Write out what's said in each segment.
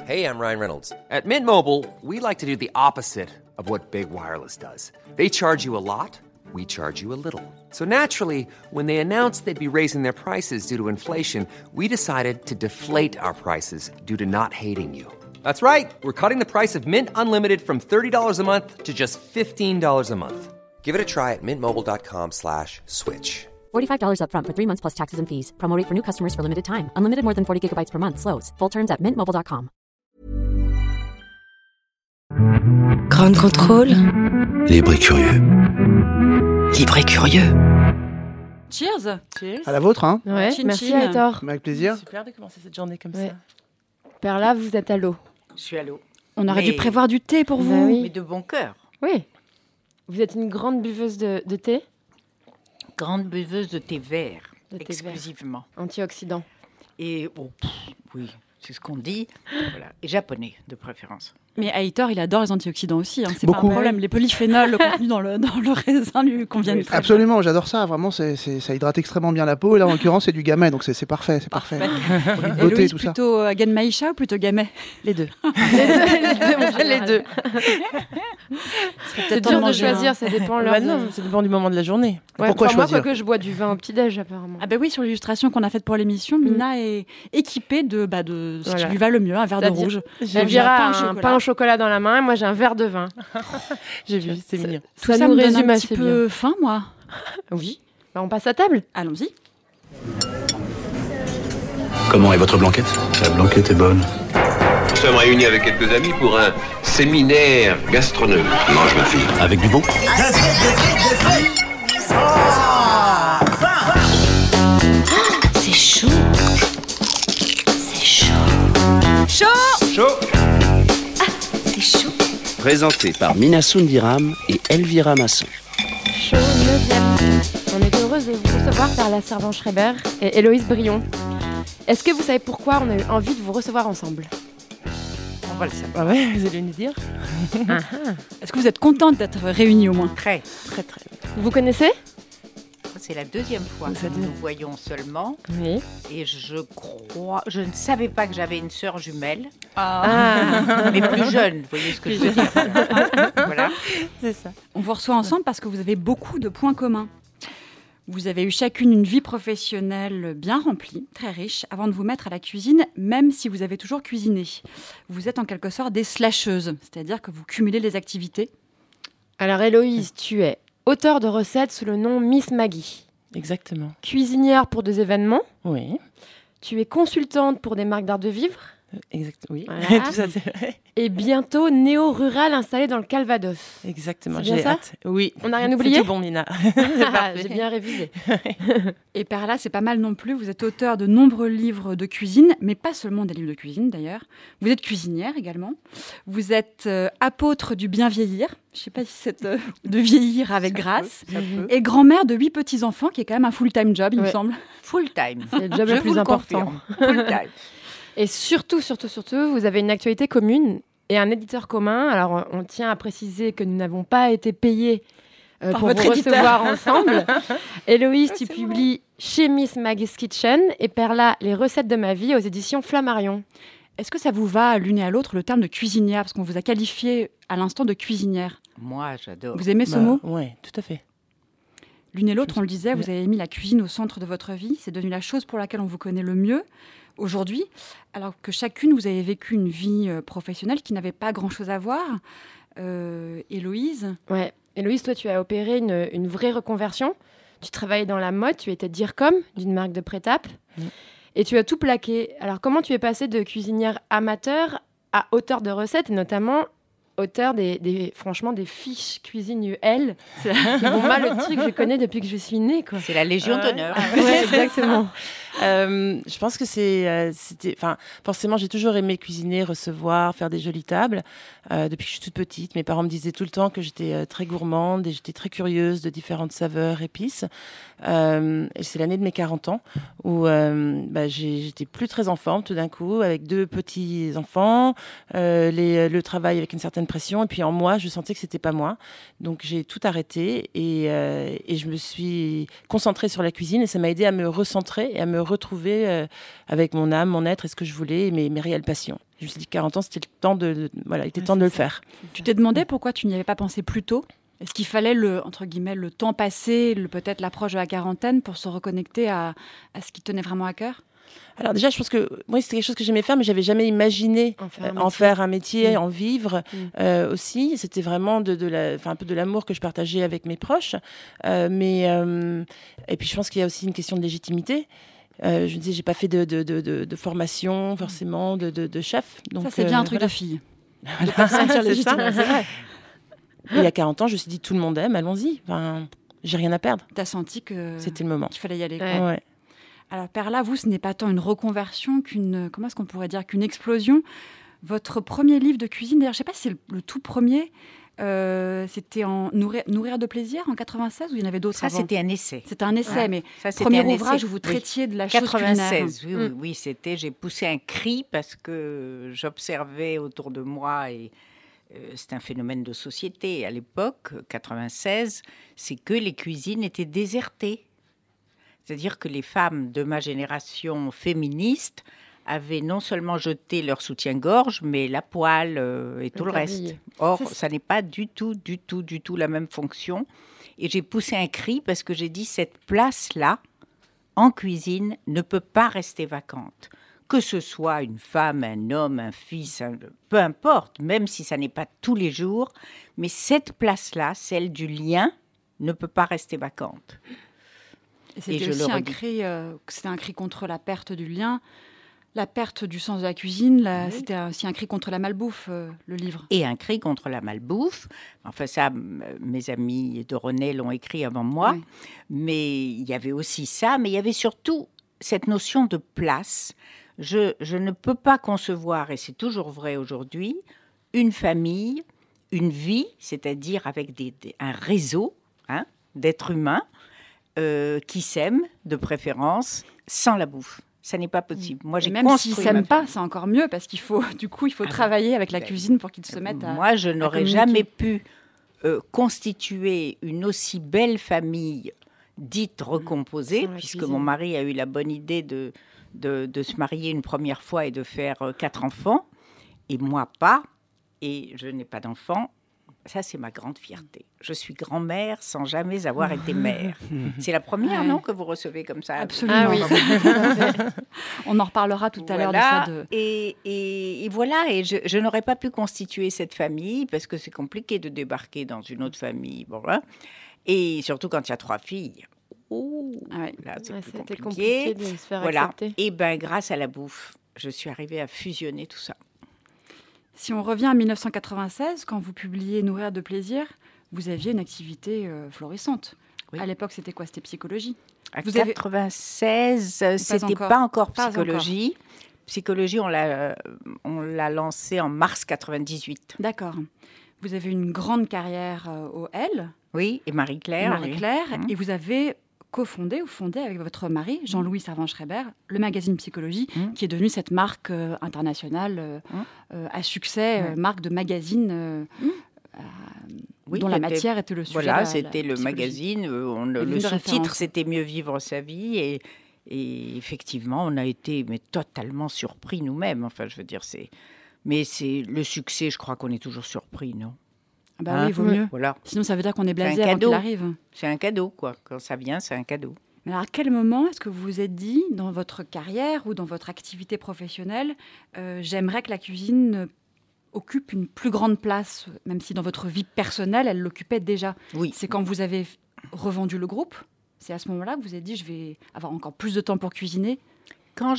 Hey, I'm Ryan Reynolds. At Mint Mobile, we like to do the opposite of what Big Wireless does. They charge you a lot, we charge you a little. So naturally, when they announced they'd be raising their prices due to inflation, we decided to deflate our prices due to not hating you. That's right. We're cutting the price of Mint Unlimited from $30 a month to just $15 a month. Give it a try at mintmobile.com/switch. $45 up front for 3 months plus taxes and fees. Promo rate for new customers for limited time. Unlimited more than 40 gigabytes per month. Slows full terms at mintmobile.com. Grand Contrôle. Libre et curieux. Libre et curieux. Cheers. À la vôtre, hein. Ouais, Chin merci chin. Aitor. Avec plaisir. Super de commencer cette journée comme Ouais. ça. Perla, vous êtes à l'eau. Je suis à l'eau. On aurait dû Mais- prévoir du thé pour Bah vous. oui. Mais de bon cœur. Oui. Vous êtes une grande buveuse de thé Grande buveuse de thé vert, De thé exclusivement. antioxydant. Et oui, c'est ce qu'on dit. Voilà. Et japonais, de préférence. Mais Aitor, il adore les antioxydants aussi. Hein. C'est Beaucoup. pas un problème. Les polyphénols contenus dans le raisin lui conviennent très bien. Absolument, j'adore ça. Vraiment, ça hydrate extrêmement bien la peau. Et là, en l'occurrence, c'est du gamay, donc c'est parfait. C'est parfait. Pour une beauté, Héloïse, tout ça. plutôt Genmaïcha ou plutôt Gamay? Les deux. Les deux. C'est dur de choisir, ça dépend Bah l'heure. non, ça dépend du moment de la journée. Ouais, Pourquoi enfin, moi, choisir quoique je bois du vin au petit-déj, apparemment. Ah ben oui, sur l'illustration qu'on a faite pour l'émission, Mina est équipée de ce Voilà. qui lui va le mieux, un verre de C'est-à-dire- rouge. Elvira pain a au un chocolat. pain au chocolat dans la main et moi j'ai un verre de vin. J'ai vu, c'est mignon. Tout Ça nous nous donne résume un assez petit peu faim, moi. Oui. Bah, on passe à table. Allons-y. Comment est votre blanquette? La blanquette est bonne. Nous sommes réunis avec quelques amis pour un séminaire gastronomique. Mange ma fille. Avec du bon? C'est chaud. C'est chaud. C'est chaud. Présenté par Mina Sundiram et Elvira Masson. Chaud 9e. On est heureuse de vous recevoir Perla Servan-Schreiber et Héloïse Brion. Est-ce que vous savez pourquoi on a eu envie de vous recevoir ensemble? On va le savoir. Ah ouais, vous allez nous dire. Est-ce que vous êtes contente d'être réunis au moins? Très. Vous connaissez? C'est la deuxième fois que nous nous voyons seulement. Oui. Et je ne savais pas que j'avais une sœur jumelle, Ah. mais plus jeune. Vous voyez ce que je veux dire? Voilà. C'est ça. On vous reçoit ensemble parce que vous avez beaucoup de points communs. Vous avez eu chacune une vie professionnelle bien remplie, très riche, avant de vous mettre à la cuisine, même si vous avez toujours cuisiné. Vous êtes en quelque sorte des slasheuses, c'est-à-dire que vous cumulez les activités. Alors Héloïse, tu es auteure de recettes sous le nom Miss Maggie, Exactement. cuisinière pour des événements, Oui. tu es consultante pour des marques d'art de vivre Exactement. Oui. Voilà. Tout ça, c'est vrai. et bientôt néo-rurale installée dans le Calvados. Exactement. C'est bien J'ai ça hâte. Oui. On n'a rien C'est oublié tout bon, Mina. J'ai bien révisé. Et par là, c'est pas mal non plus. Vous êtes auteur de nombreux livres de cuisine, mais pas seulement des livres de cuisine d'ailleurs. Vous êtes cuisinière également. Vous êtes apôtre du bien vieillir. Je sais pas si c'est de vieillir avec grâce. Ça peut. Et grand-mère de 8 petits-enfants, qui est quand même un full-time job, il me Ouais. semble. Full time. C'est le job Je le vous plus le important. confirme. Full time. Et surtout, vous avez une actualité commune et un éditeur commun. Alors, on tient à préciser que nous n'avons pas été payés Par pour votre vous éditeur. recevoir ensemble. Héloïse, tu publies chez Miss Maggie's Kitchen et Perla, Les recettes de ma vie aux éditions Flammarion. Est-ce que ça vous va, l'une et à l'autre, le terme de cuisinière? Parce qu'on vous a qualifié à l'instant de cuisinière. Moi, j'adore. Vous aimez ce mot? Oui, tout à fait. L'une et l'autre, on le disait, vous avez mis la cuisine au centre de votre vie. C'est devenu la chose pour laquelle on vous connaît le mieux aujourd'hui, alors que chacune, vous avez vécu une vie professionnelle qui n'avait pas grand-chose à voir. Héloïse? Ouais. Héloïse, toi, tu as opéré une vraie reconversion. Tu travaillais dans la mode, tu étais DIRCOM d'une marque de prêt-à-porter. Et tu as tout plaqué. Alors, comment tu es passée de cuisinière amateur à auteur de recettes, et notamment auteur franchement des fiches cuisine UL qui vont mal le truc que je connais depuis que je suis née, quoi. C'est la Légion d'honneur. Ouais, exactement. Je pense que c'était, forcément, j'ai toujours aimé cuisiner, recevoir, faire des jolies tables. Depuis que je suis toute petite, mes parents me disaient tout le temps que j'étais très gourmande et j'étais très curieuse de différentes saveurs, épices. Et c'est l'année de mes 40 ans où j'étais plus très en forme tout d'un coup, avec 2 petits enfants, le travail avec une certaine pression. Et puis en moi, je sentais que c'était pas moi. Donc j'ai tout arrêté et je me suis concentrée sur la cuisine et ça m'a aidée à me recentrer et à me retrouver avec mon âme, mon être et ce que je voulais, et mes réelles passions. Je me suis dit 40 ans, c'était le temps de le faire. Tu t'es demandé pourquoi tu n'y avais pas pensé plus tôt ? Est-ce qu'il fallait entre guillemets, le temps passé, peut-être l'approche de la quarantaine pour se reconnecter à ce qui tenait vraiment à cœur ? Alors déjà, je pense que moi, c'était quelque chose que j'aimais faire, mais j'avais jamais imaginé en faire un métier, en vivre aussi. C'était vraiment un peu de l'amour que je partageais avec mes proches. Et puis, je pense qu'il y a aussi une question de légitimité. Je me disais, j'ai pas fait de formation forcément de chef. Donc, ça, c'est bien un truc de fille. De pas se sentir légitime, c'est vrai. Et il y a 40 ans, je me suis dit, tout le monde aime, allons-y. Enfin, j'ai rien à perdre. T'as senti que c'était le moment. Qu'il fallait y aller. Ouais. Alors, Perla, vous, ce n'est pas tant une reconversion comment est-ce qu'on pourrait dire, qu'une explosion. Votre premier livre de cuisine, d'ailleurs, je ne sais pas si c'est le tout premier, c'était en Nourrir de plaisir en 96 ou il y en avait d'autres avant ? Ça, c'était un essai. C'était un essai, mais c'était premier un ouvrage essai. où vous traitiez de la 96, chose culinaire. Oui, c'était. J'ai poussé un cri parce que j'observais autour de moi et c'est un phénomène de société à l'époque, 96, c'est que les cuisines étaient désertées. C'est-à-dire que les femmes de ma génération féministe avaient non seulement jeté leur soutien-gorge, mais la poêle et tout le reste. Or, ça n'est pas du tout la même fonction. Et j'ai poussé un cri parce que j'ai dit, cette place-là, en cuisine, ne peut pas rester vacante. Que ce soit une femme, un homme, un fils, peu importe, même si ça n'est pas tous les jours, mais cette place-là, celle du lien, ne peut pas rester vacante. Et c'était aussi c'était un cri contre la perte du lien, la perte du sens de la cuisine. C'était aussi un cri contre la malbouffe, le livre. Et un cri contre la malbouffe. Enfin, ça, mes amis de René l'ont écrit avant moi. Oui. Mais il y avait aussi ça, mais il y avait surtout cette notion de place. Je ne peux pas concevoir, et c'est toujours vrai aujourd'hui, une famille, une vie, c'est-à-dire avec un réseau d'êtres humains, qui s'aiment, de préférence, sans la bouffe. Ça n'est pas possible. Moi, j'ai même s'ils ne s'aiment pas, c'est encore mieux, parce qu'il faut travailler avec la cuisine pour qu'ils se mettent à... Moi, je n'aurais jamais pu constituer une aussi belle famille dite recomposée, puisque mon mari a eu la bonne idée de se marier une première fois et de faire 4 enfants, et moi pas, et je n'ai pas d'enfants. Ça, c'est ma grande fierté. Je suis grand-mère sans jamais avoir été mère. C'est la première, non, que vous recevez comme ça ? Absolument. Ah oui. On en reparlera tout à l'heure de ça. Et voilà, et je n'aurais pas pu constituer cette famille parce que c'est compliqué de débarquer dans une autre famille. Bon, hein. Et surtout quand il y a 3 filles. Là, c'est plus compliqué de se faire accepter. Et bien, grâce à la bouffe, je suis arrivée à fusionner tout ça. Si on revient à 1996, quand vous publiez Nourrir de plaisir, vous aviez une activité florissante. Oui. À l'époque, c'était quoi ? C'était psychologie. À 96, c'était pas encore psychologie. Psychologie, on l'a lancée en mars 98. D'accord. Vous avez une grande carrière au L. Oui, et Marie-Claire. Et vous avez fondé avec votre mari, Jean-Louis Servan-Schreiber, le magazine Psychologie, qui est devenu cette marque internationale à succès, marque de magazine dont la matière était le sujet. Voilà, c'était le magazine. Le sous-titre, c'était Mieux vivre sa vie. Et effectivement, on a été totalement surpris nous-mêmes. Enfin, je veux dire, mais c'est le succès, je crois qu'on est toujours surpris, non ? Oui, il vaut mieux. Voilà. Sinon, ça veut dire qu'on est blasé avant qu'il arrive. C'est un cadeau, quoi. Quand ça vient, c'est un cadeau. Mais alors, à quel moment est-ce que vous vous êtes dit, dans votre carrière ou dans votre activité professionnelle, j'aimerais que la cuisine occupe une plus grande place, même si dans votre vie personnelle, elle l'occupait déjà ? Oui. C'est quand vous avez revendu le groupe ? C'est à ce moment-là que vous vous êtes dit, je vais avoir encore plus de temps pour cuisiner ? Quand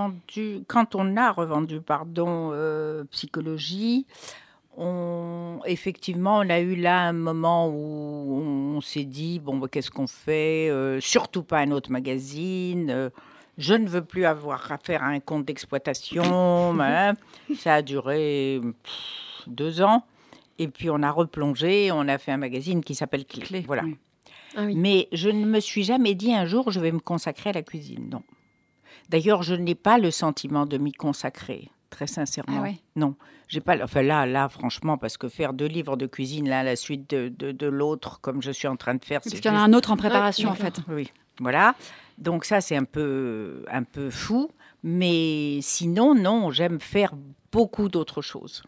on a revendu, Psychologie... Effectivement, on a eu là un moment où on s'est dit, qu'est-ce qu'on fait ? Surtout pas un autre magazine. Je ne veux plus avoir à faire un compte d'exploitation. Ça a duré 2 ans. Et puis, on a replongé. On a fait un magazine qui s'appelle Clé. Voilà. Oui. Ah oui. Mais je ne me suis jamais dit un jour, je vais me consacrer à la cuisine. Non. D'ailleurs, je n'ai pas le sentiment de m'y consacrer. Très sincèrement, Ah ouais. non. J'ai pas. Enfin là, franchement, parce que faire 2 livres de cuisine, là, à la suite de l'autre, comme je suis en train de faire, Parce qu'il y en a un autre en préparation, en fait. Oui, voilà. Donc ça, c'est un peu fou. Mais sinon, non, j'aime faire beaucoup d'autres choses.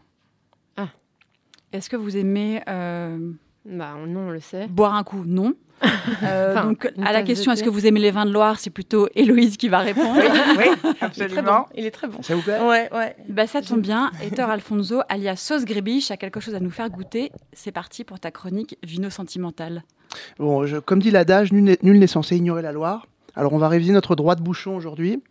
Est-ce que vous aimez Bah non, on le sait. boire un coup? Non. Enfin, Donc, une à la tasse de question, est-ce thé. que vous aimez les vins de Loire, c'est plutôt Héloïse qui va répondre. Oui, absolument. Il est très bon. Ça vous plaît? Ouais. Bah, ça tombe bien. Hector Alfonso, alias Sauce Grébiche, a quelque chose à nous faire goûter. C'est parti pour ta chronique Vino Sentimental. Bon, comme dit l'adage, nul n'est censé ignorer la Loire. Alors, on va réviser notre droit de bouchon aujourd'hui.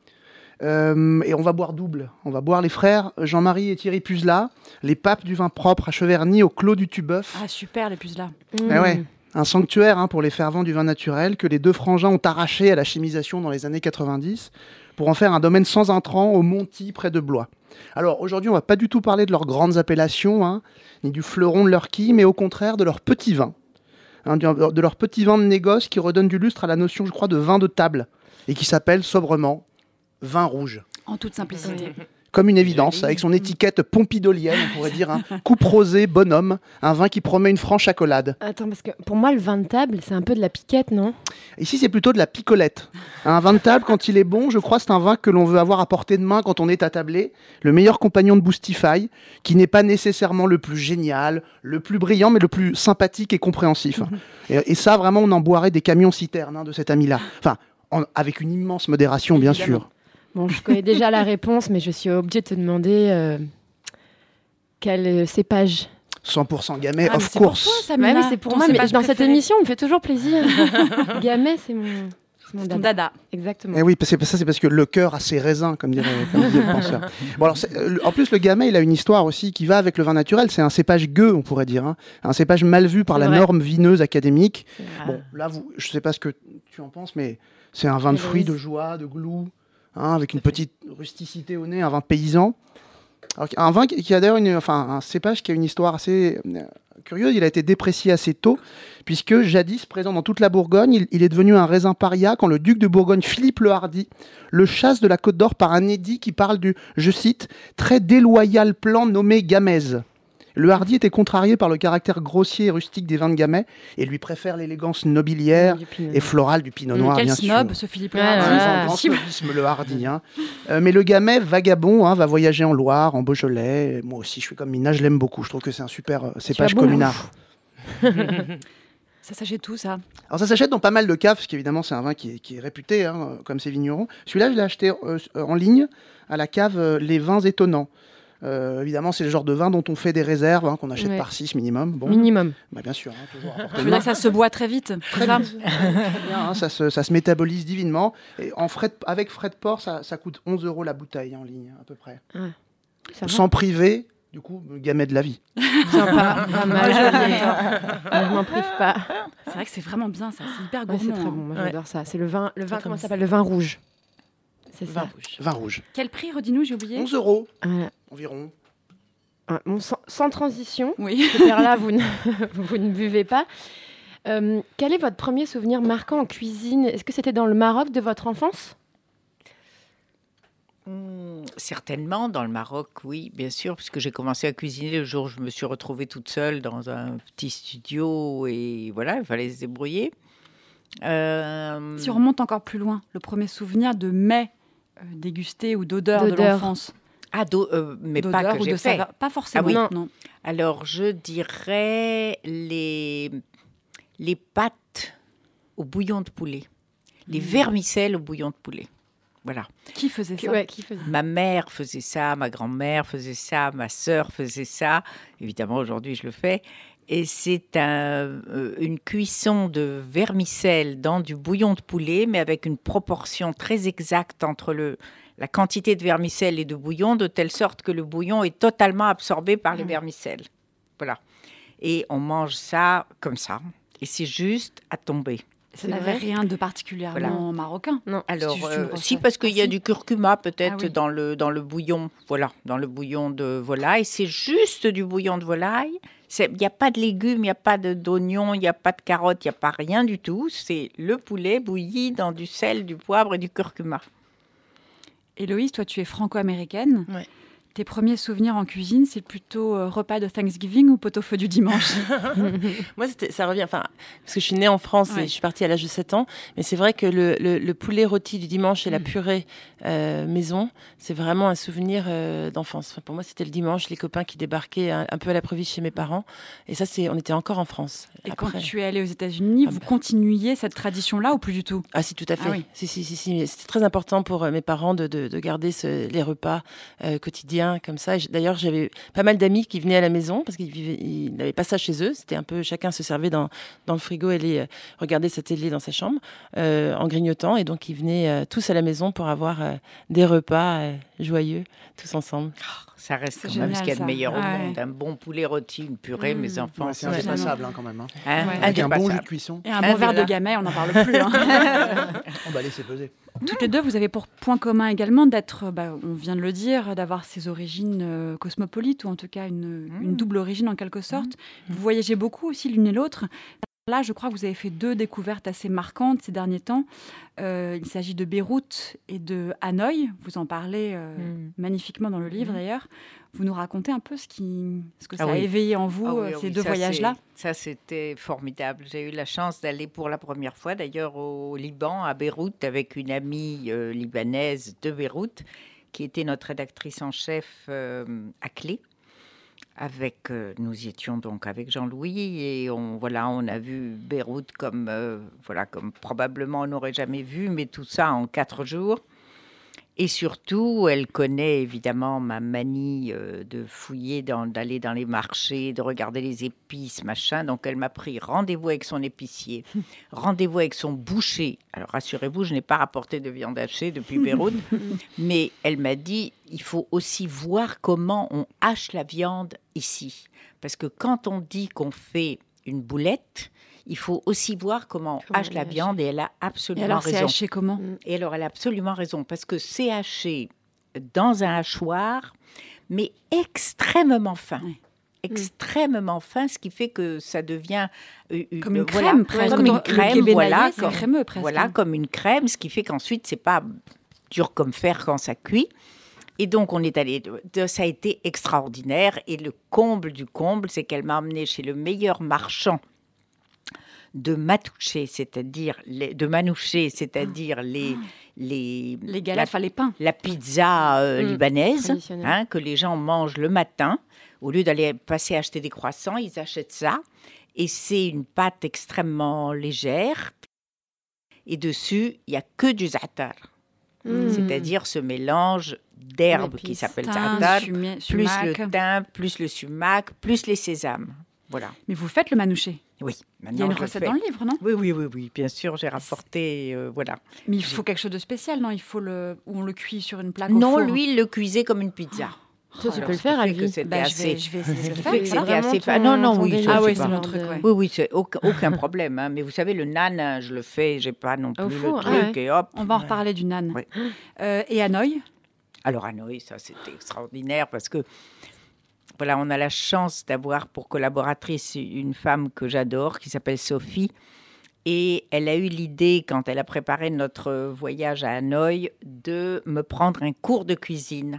Et on va boire double. On va boire les frères Jean-Marie et Thierry Puzela, les papes du vin propre à Cheverny, au Clos du Tubeuf. Ah, super, les puces là. Eh ouais, un sanctuaire pour les fervents du vin naturel que les 2 frangins ont arraché à la chimisation dans les années 90 pour en faire un domaine sans intrants au Monty, près de Blois. Alors aujourd'hui, on va pas du tout parler de leurs grandes appellations, ni du fleuron de leur quille, mais au contraire de leurs petits vins. De leurs petits vins de négoce qui redonnent du lustre à la notion, je crois, de vin de table et qui s'appelle sobrement vin rouge. En toute simplicité. Comme une évidence, avec son étiquette pompidolienne, on pourrait dire, coupe rosée, bonhomme, un vin qui promet une franche accolade. Attends, parce que pour moi, le vin de table, c'est un peu de la piquette, non? Ici, c'est plutôt de la picolette. Un vin de table, quand il est bon, je crois, c'est un vin que l'on veut avoir à portée de main quand on est attablé. Le meilleur compagnon de Boostify, qui n'est pas nécessairement le plus génial, le plus brillant, mais le plus sympathique et compréhensif. Et ça, vraiment, on en boirait des camions-citernes de cet ami-là. Enfin, avec une immense modération, bien sûr. Bon, je connais déjà la réponse, mais je suis obligée de te demander quel cépage. 100% Gamay, Ah, mais of c'est pour course. toi, Samina. Ouais, mais c'est pour Ton moi, mais cépage dans cette préféré. émission, on me fait toujours plaisir. Gamay, c'est mon C'est ton dada. dada. Exactement. Eh oui, c'est parce que le cœur a ses raisins, comme disait le penseur. Bon, alors, en plus, le Gamay, il a une histoire aussi qui va avec le vin naturel. C'est un cépage gueux, on pourrait dire. Un cépage mal vu par C'est la vrai. norme vineuse académique. Ah. Bon, là, je ne sais pas ce que tu en penses, mais c'est un vin de fruits, Héloïse. de joie, de glou, avec une petite rusticité au nez, un vin paysan. Alors, un vin qui a d'ailleurs un cépage qui a une histoire assez curieuse. Il a été déprécié assez tôt, puisque jadis présent dans toute la Bourgogne, il est devenu un raisin paria quand le duc de Bourgogne, Philippe le Hardi, le chasse de la Côte d'Or par un édit qui parle du, je cite, très déloyal plan nommé Gamèse. Le Hardi était contrarié par le caractère grossier et rustique des vins de Gamay et lui préfère l'élégance nobiliaire Du Pinot et florale du Pinot Noir, Quel bien snob, sûr. ce Philippe Ah, Lardy. voilà. Un grand snobisme, le Hardi. Mais le Gamay, vagabond, va voyager en Loire, en Beaujolais. Et moi aussi, je suis comme Mina, je l'aime beaucoup. Je trouve que c'est un super cépage as bon communard. Ça s'achète tout, ça. Alors ça s'achète dans pas mal de caves, parce qu'évidemment c'est un vin qui est réputé, comme ces vignerons. Celui-là, je l'ai acheté en ligne à la cave Les Vins Étonnants. Évidemment, c'est le genre de vin dont on fait des réserves, qu'on achète Ouais. par 6 minimum. Bon, Minimum. bah, bien sûr, toujours à portée Je de veux main. dire que ça se boit très vite. C'est ça. Très bien, ça se métabolise divinement. Et avec frais de port, ça coûte 11 € la bouteille en ligne, à peu près. Ça va. Sans priver, du coup, Gamay de la vie. Sympa, pas mal. Je m'en prive pas. C'est vrai que c'est vraiment bien, ça. C'est hyper Ouais, gourmand. c'est très bon, moi Ouais. j'adore ça. C'est le vin Très comment bon. ça s'appelle? Le vin rouge. C'est Vin ça. rouge. Vin rouge. Quel prix, redis-nous, j'ai oublié 11 € Voilà. environ. Bon, sans transition, Oui. ce verre-là, vous ne buvez pas. Quel est votre premier souvenir marquant en cuisine? Est-ce que c'était dans le Maroc de votre enfance? Certainement, dans le Maroc, oui, bien sûr, puisque j'ai commencé à cuisiner le jour où je me suis retrouvée toute seule dans un petit studio et voilà, il fallait se débrouiller. Si on remonte encore plus loin, le premier souvenir de mets dégusté ou d'odeur de D'odeur. l'enfance. Mais pas D'odeur que ou j'ai de fait. saveur. Pas forcément. Ah oui. Non. Alors, je dirais les pâtes au bouillon de poulet, les vermicelles au bouillon de poulet. Voilà. Qui faisait ça? Ouais, qui faisait? Ma mère faisait ça, ma grand-mère faisait ça, ma sœur faisait ça. Évidemment, aujourd'hui, je le fais. Et c'est une cuisson de vermicelle dans du bouillon de poulet, mais avec une proportion très exacte entre la quantité de vermicelle et de bouillon, de telle sorte que le bouillon est totalement absorbé par les vermicelles. Voilà. Et on mange ça comme ça. Et c'est juste à tomber. Ça n'avait rien de particulièrement marocain. Non. Alors, tu me si, reçois. parce qu'il y a si. du curcuma peut-être Ah oui. dans le bouillon. Voilà, dans le bouillon de volaille. C'est juste du bouillon de volaille. Il n'y a pas de légumes, il n'y a pas d'oignons, il n'y a pas de carottes, il n'y a pas rien du tout. C'est le poulet bouilli dans du sel, du poivre et du curcuma. Héloïse, toi, tu es franco-américaine. Ouais. Tes premiers souvenirs en cuisine, c'est plutôt repas de Thanksgiving ou pot-au-feu du dimanche? Moi, ça revient, parce que je suis née en France et je suis partie à l'âge de 7 ans, mais c'est vrai que le poulet rôti du dimanche et la purée maison, c'est vraiment un souvenir d'enfance. Enfin, pour moi, c'était le dimanche, les copains qui débarquaient un peu à l'improviste chez mes parents, et ça, on était encore en France. Et après, quand tu es allée aux États-Unis, vous continuiez cette tradition-là ou plus du tout? Ah si, tout à fait. Ah oui. Si. C'était très important pour mes parents de garder les repas quotidiens comme ça. D'ailleurs, j'avais pas mal d'amis qui venaient à la maison parce qu'ils n'avaient pas ça chez eux. C'était un peu, chacun se servait dans le frigo et allait regarder sa télé dans sa chambre en grignotant. Et donc, ils venaient tous à la maison pour avoir des repas joyeux, tous ensemble. Ça reste quand même ce qu'il y a de meilleur au monde. Un bon poulet rôti, une purée, mes enfants. C'est indispensable quand même. Avec un bon jus de cuisson. Et un bon verre de gamay, on n'en parle plus. On va laisser peser. Toutes les deux, vous avez pour point commun également d'être, on vient de le dire, d'avoir ces origines cosmopolites, ou en tout cas une double origine en quelque sorte. Vous voyagez beaucoup aussi l'une et l'autre. Là, je crois que vous avez fait 2 découvertes assez marquantes ces derniers temps. Il s'agit de Beyrouth et de Hanoï. Vous en parlez magnifiquement dans le livre d'ailleurs. Vous nous racontez un peu ce que ça a éveillé en vous, ces 2 voyages-là? Ça, c'était formidable. J'ai eu la chance d'aller pour la première fois d'ailleurs au Liban, à Beyrouth, avec une amie libanaise de Beyrouth, qui était notre rédactrice en chef à Clé. Nous y étions donc avec Jean-Louis et on a vu Beyrouth comme probablement on n'aurait jamais vu, mais tout ça en 4 jours. Et surtout, elle connaît évidemment ma manie de fouiller, d'aller dans les marchés, de regarder les épices, machin. Donc, elle m'a pris rendez-vous avec son épicier, rendez-vous avec son boucher. Alors, rassurez-vous, je n'ai pas rapporté de viande hachée depuis Beyrouth, mais elle m'a dit, il faut aussi voir comment on hache la viande ici. Parce que quand on dit qu'on fait une boulette, il faut aussi voir comment on hache la viande et elle a absolument raison. Et alors, c'est haché comment? Et alors, elle a absolument raison parce que c'est haché dans un hachoir, mais extrêmement fin. Oui. Extrêmement fin, ce qui fait que ça devient comme une crème, presque. Comme une crème, crémeux, presque. Voilà, comme une crème, ce qui fait qu'ensuite, c'est pas dur comme fer quand ça cuit. Et donc, on est allé. Ça a été extraordinaire. Et le comble du comble, c'est qu'elle m'a emmenée chez le meilleur marchand de Manouché, c'est-à-dire les galettes, les pains, la pizza libanaise, que les gens mangent le matin. Au lieu d'aller passer acheter des croissants, ils achètent ça. Et c'est une pâte extrêmement légère. Et dessus, il n'y a que du za'atar. C'est-à-dire ce mélange d'herbes qui s'appelle za'atar, plus le thym, plus le sumac, plus les sésames. Voilà. Mais vous faites le manouché? Oui. Il y a une recette dans le livre, non? Oui, bien sûr, j'ai rapporté, voilà. Mais il faut quelque chose de spécial, non? Ou on le cuit sur une plaque au four? four? Non, lui, il le cuisait comme une pizza. Tu peux le faire, Alvi. Je vais essayer de le faire. C'était assez... Non, oui. C'est mon truc, Oui, c'est aucun problème. Hein. Mais vous savez, le nan, je le fais, j'ai pas non plus le truc, et hop. On va en reparler du nan. Oui. Et Hanoï? Alors, Hanoï, ça, c'était extraordinaire parce que voilà, on a la chance d'avoir pour collaboratrice une femme que j'adore, qui s'appelle Sophie. Et elle a eu l'idée, quand elle a préparé notre voyage à Hanoï, de me prendre un cours de cuisine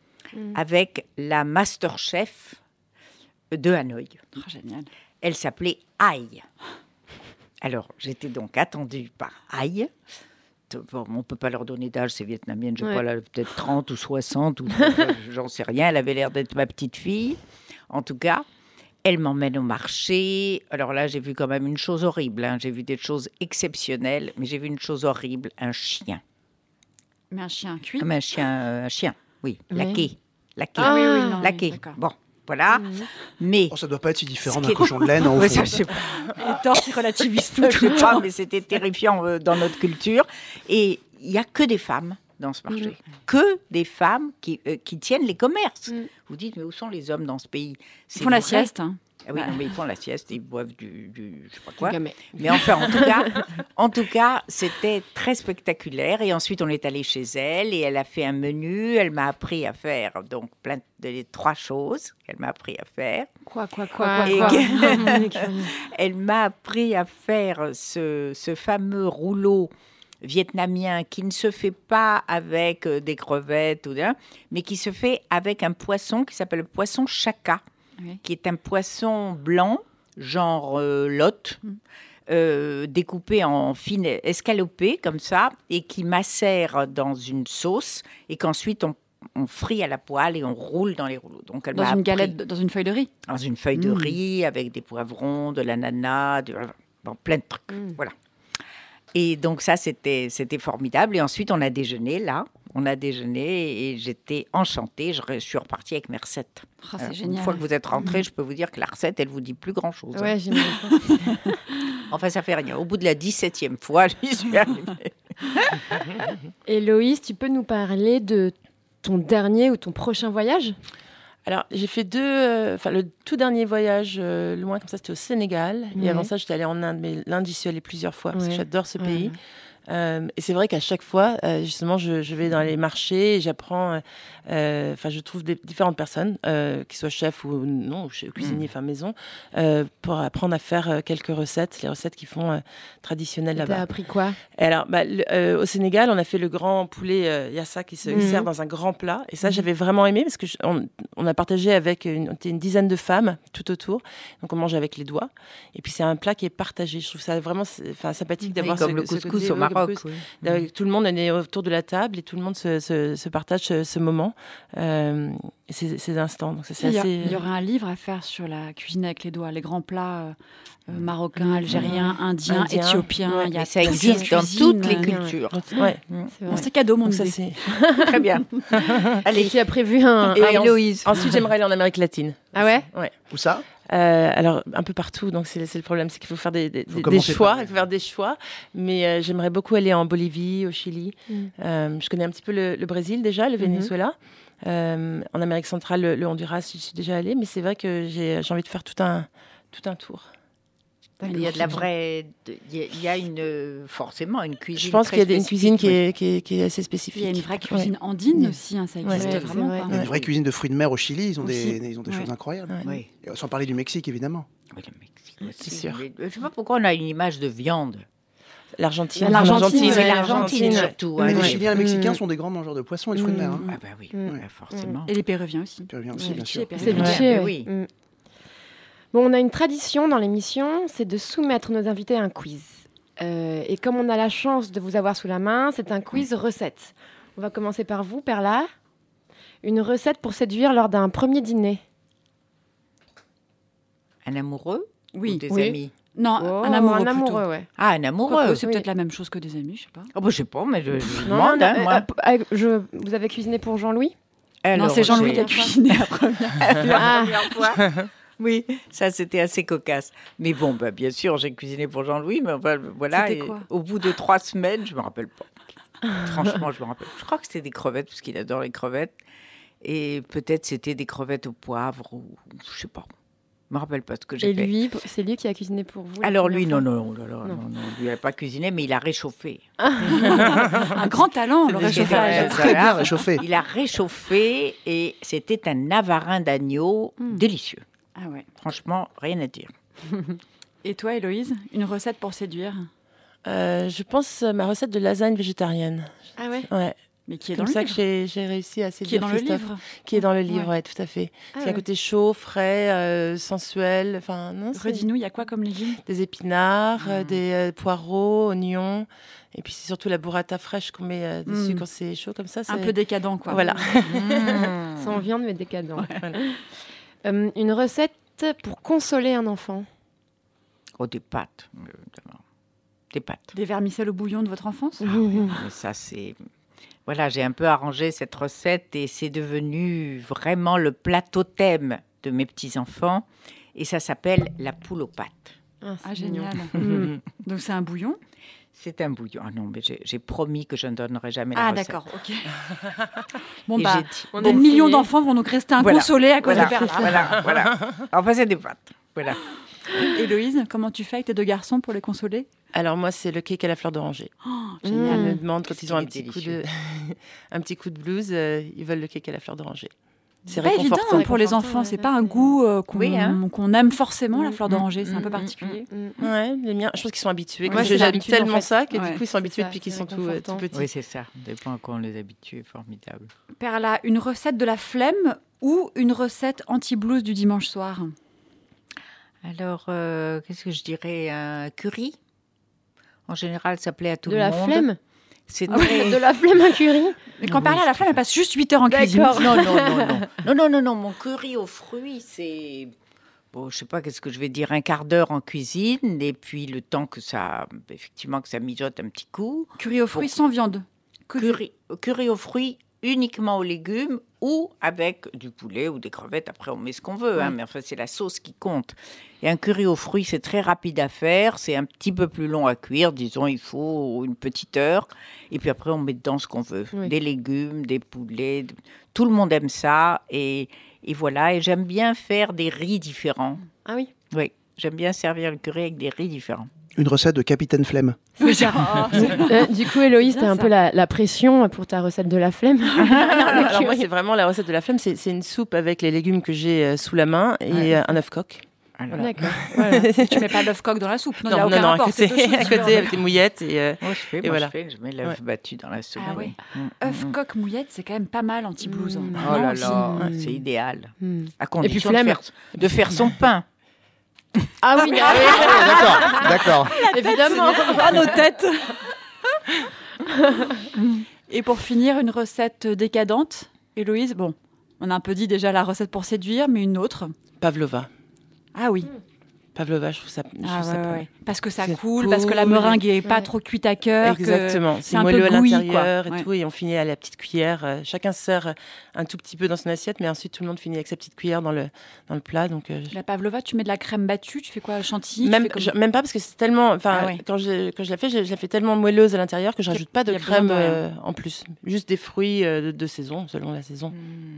avec la masterchef de Hanoï. Oh, génial. Elle s'appelait Aïe. Alors, j'étais donc attendue par Aïe. Bon, on ne peut pas leur donner d'âge, c'est vietnamienne, je ne sais pas, peut-être 30 ou 60, ou j'en sais rien. Elle avait l'air d'être ma petite fille. En tout cas, elle m'emmène au marché. Alors là, j'ai vu quand même une chose horrible. J'ai vu des choses exceptionnelles, mais j'ai vu une chose horrible, un chien. Mais un chien cuit? Un chien, oui, laqué. Ah oui, non, laqué. D'accord. Bon, voilà. Mais ça ne doit pas être si différent d'un cochon de laine. Ouais, ça, je sais pas. Les torses relativisent tout. Je sais pas, mais c'était terrifiant dans notre culture. Et il n'y a que des femmes dans ce marché. Que des femmes qui tiennent les commerces. Vous dites, mais où sont les hommes dans ce pays? Ils font la sieste. Hein. Ah oui, non, mais ils font la sieste, ils boivent du je sais pas quoi. Mais enfin, en tout cas, c'était très spectaculaire. Et ensuite, on est allé chez elle et elle a fait un menu. Elle m'a appris à faire donc plein de 3 choses qu'elle m'a appris à faire. Quoi Elle m'a appris à faire ce fameux rouleau vietnamien qui ne se fait pas avec des crevettes, mais qui se fait avec un poisson qui s'appelle le poisson shaka, qui est un poisson blanc, genre lotte, découpé en fines escalopées comme ça, et qui macère dans une sauce, et qu'ensuite on frit à la poêle et on roule dans les rouleaux. Donc elle Dans une galette, dans une feuille de riz. Dans une feuille de riz avec des poivrons, de l'ananas, plein de trucs. Voilà. Et donc ça, c'était formidable. Et ensuite, on a déjeuné là. On a déjeuné et j'étais enchantée. Je suis repartie avec mes recettes. Oh, c'est génial. Une fois que vous êtes rentrés, je peux vous dire que la recette, elle vous dit plus grand-chose. Ouais, j'imagine. Enfin, ça fait rien. Au bout de la 17e fois, j'y suis arrivée. Héloïse, tu peux nous parler de ton dernier ou ton prochain voyage ? Alors, j'ai fait le tout dernier voyage loin comme ça, c'était au Sénégal. Et avant ça, j'étais allée en Inde, mais l'Inde, j'y suis allée plusieurs fois parce que j'adore ce pays. Et c'est vrai qu'à chaque fois, justement, je vais dans les marchés et j'apprends, je trouve différentes personnes, qui soient chefs ou non, cuisiniers, maison, pour apprendre à faire quelques recettes, les recettes qui font traditionnelles là-bas. T'as appris quoi ? Et alors, au Sénégal, on a fait le grand poulet yassa qui se sert dans un grand plat. Et ça, j'avais vraiment aimé parce que on a partagé avec une dizaine de femmes tout autour. Donc, on mange avec les doigts. Et puis, c'est un plat qui est partagé. Je trouve ça vraiment sympathique d'avoir comme le couscous au Maroc. Tout le monde est autour de la table et tout le monde se partage ce moment, ces instants. Donc, il y aurait un livre à faire sur la cuisine avec les doigts, les grands plats marocains, algériens, indiens, éthiopiens. Il y a ça existe dans toutes les cultures. C'est cadeau, mon idée. Très bien. Allez, qui a prévu un Héloïse. Ensuite, j'aimerais aller en Amérique latine. Ah ouais ? Ouais. Où ça ? Alors, un peu partout, donc c'est le problème, c'est qu'il faut faire des choix. Il faut faire des choix, mais j'aimerais beaucoup aller en Bolivie, au Chili. Je connais un petit peu le Brésil déjà, le Venezuela. En Amérique centrale, le Honduras, j'y suis déjà allée, mais c'est vrai que j'ai envie de faire tout un tour. Il y a forcément une cuisine. Je pense qu'il y a une cuisine qui est assez spécifique. Il y a une vraie cuisine andine aussi, ça existe vraiment. Il y a une vraie cuisine de fruits de mer au Chili, ils ont des choses incroyables. Oui. Sans parler du Mexique, évidemment. Oui, le Mexique aussi. C'est sûr. Je ne sais pas pourquoi on a une image de viande. L'Argentine surtout. Les Chiliens et les Mexicains sont des grands mangeurs de poissons et de fruits de mer. Ah bah oui, forcément. Et les Péruviens aussi. Bien sûr. C'est oui. Bon, on a une tradition dans l'émission, c'est de soumettre nos invités à un quiz. Et comme on a la chance de vous avoir sous la main, c'est un quiz recette. On va commencer par vous, Perla. Une recette pour séduire lors d'un premier dîner. Un amoureux ? Oui. Ou des amis ? Non, un amoureux, ouais. Ah, un amoureux. C'est peut-être la même chose que des amis, je sais pas. Oh, bah, je sais pas, mais je demande. Vous avez cuisiné pour Jean-Louis ? Non, c'est Jean-Louis qui a cuisiné la première fois. Oui, ça c'était assez cocasse. Mais bon, bien sûr, j'ai cuisiné pour Jean-Louis, mais voilà. C'était quoi ? Au bout de 3 semaines, je me rappelle pas. Franchement, je me rappelle. Je crois que c'était des crevettes parce qu'il adore les crevettes, et peut-être c'était des crevettes au poivre ou je sais pas. Je me rappelle pas ce que j'ai fait. Et lui, c'est lui qui a cuisiné pour vous ? Alors lui, non, lui n'a pas cuisiné, mais il a réchauffé. Un grand talent, le réchauffage. Très bien réchauffé. Il a réchauffé et c'était un navarin d'agneau délicieux. Ah ouais. Franchement, rien à dire. Et toi, Héloïse, une recette pour séduire ? Je pense ma recette de lasagne végétarienne. Ah ouais ? Ouais. Mais qui est comme dans ça le livre. que j'ai réussi à séduire Christophe. Qui est dans le livre. Qui est dans le livre, ouais, tout à fait. C'est un côté chaud, frais, sensuel. Redis-nous, il y a quoi comme légumes ? Des épinards, des poireaux, oignons. Et puis c'est surtout la burrata fraîche qu'on met dessus quand c'est chaud comme ça. Un peu décadent, quoi. Voilà. Sans viande, mais décadent. Ouais. Voilà. Une recette pour consoler un enfant ? Oh, des pâtes. Des pâtes. Des vermicelles au bouillon de votre enfance ? Mais ça, c'est... Voilà, j'ai un peu arrangé cette recette et c'est devenu vraiment le plat totem de mes petits-enfants. Et ça s'appelle la poule aux pâtes. Ah, génial. Donc, c'est un bouillon ? C'est un bouillon. Ah non, mais j'ai promis que je ne donnerai jamais la recette. Ah, d'accord, ok. Des millions d'enfants vont donc rester inconsolés à cause de Perla. Voilà. Enfin, c'est des pâtes. Voilà. Héloïse, comment tu fais avec tes 2 garçons pour les consoler ? Alors moi, c'est le cake à la fleur d'oranger. Génial. Ils me demandent quand ils ont un petit coup de blues, ils veulent le cake à la fleur d'oranger. C'est pas évident réconfortant. pour les enfants. C'est pas un goût qu'on aime forcément, la fleur Mm. d'oranger. C'est un peu particulier. Ouais, les miens, je pense qu'ils sont habitués. Ouais, J'aime l'habitude, tellement en fait. ça que Ouais. du coup, ils sont habitués C'est ça, depuis qu'ils c'est sont tout réconfortant. petits. Oui, c'est ça. Dépend à quoi on les habitue, formidable. Perla, une recette de la flemme ou une recette anti-blues du dimanche soir? Alors, qu'est-ce que je dirais? Un curry. En général, ça plaît à tout De le la monde. flemme C'est Ah ouais, très... De la flemme à curry. Mais quand Perla a la flemme, elle passe juste 8 heures en cuisine. D'accord. Non. Mon curry aux fruits, c'est... Bon, je sais pas, qu'est-ce que je vais dire, un quart d'heure en cuisine, et puis le temps que ça mijote un petit coup. Curry aux fruits sans viande. Curry aux fruits uniquement aux légumes ou avec du poulet ou des crevettes. Après, on met ce qu'on veut, hein, mais enfin, c'est la sauce qui compte. Et un curry aux fruits, c'est très rapide à faire. C'est un petit peu plus long à cuire. Disons, il faut une petite heure. Et puis après, on met dedans ce qu'on veut. Oui. Des légumes, des poulets. Tout le monde aime ça. Et voilà. Et j'aime bien faire des riz différents. Ah oui. Oui, j'aime bien servir le curry avec des riz différents. Une recette de Capitaine Flemme. Du coup, Héloïse, t'as un peu la pression pour ta recette de la flemme. Alors moi, c'est vraiment la recette de la flemme. C'est une soupe avec les légumes que j'ai sous la main et un œuf coq. D'accord. Voilà. Tu mets pas l'œuf coq dans la soupe. Non, il n'y a aucun rapport. à côté, c'est deux choses à côté différentes. avec des mouillettes. Et, Moi, je mets l'œuf battu dans la soupe. Ah oui. Mm, œuf coq mouillette, c'est quand même pas mal anti-blues. hein. Oh là Vraiment, là, aussi. c'est idéal. Mm. À condition flemme. de faire son pain. Ah oui, D'accord. évidemment. À nos têtes. Et pour finir, une recette décadente. Héloïse, bon, on a un peu dit déjà la recette pour séduire, mais une autre. Pavlova. Ah oui. Pavlova, je trouve ça. Ouais. Parce que ça C'est coule, parce que la cool. meringue est pas trop cuite à cœur. Exactement, que c'est un moelleux peu à gouillis, l'intérieur quoi. et tout, et on finit à la petite cuillère. Chacun sert un tout petit peu dans son assiette, mais ensuite tout le monde finit avec sa petite cuillère dans le plat. Donc, La pavlova, tu mets de la crème battue, tu fais quoi, chantilly? même, tu fais comme- même pas parce que c'est tellement. Enfin, Ah ouais. quand je la fais, je la fais tellement moelleuse à l'intérieur que je rajoute pas de y a besoin crème de rien. en plus. Juste des fruits de saison, selon la saison.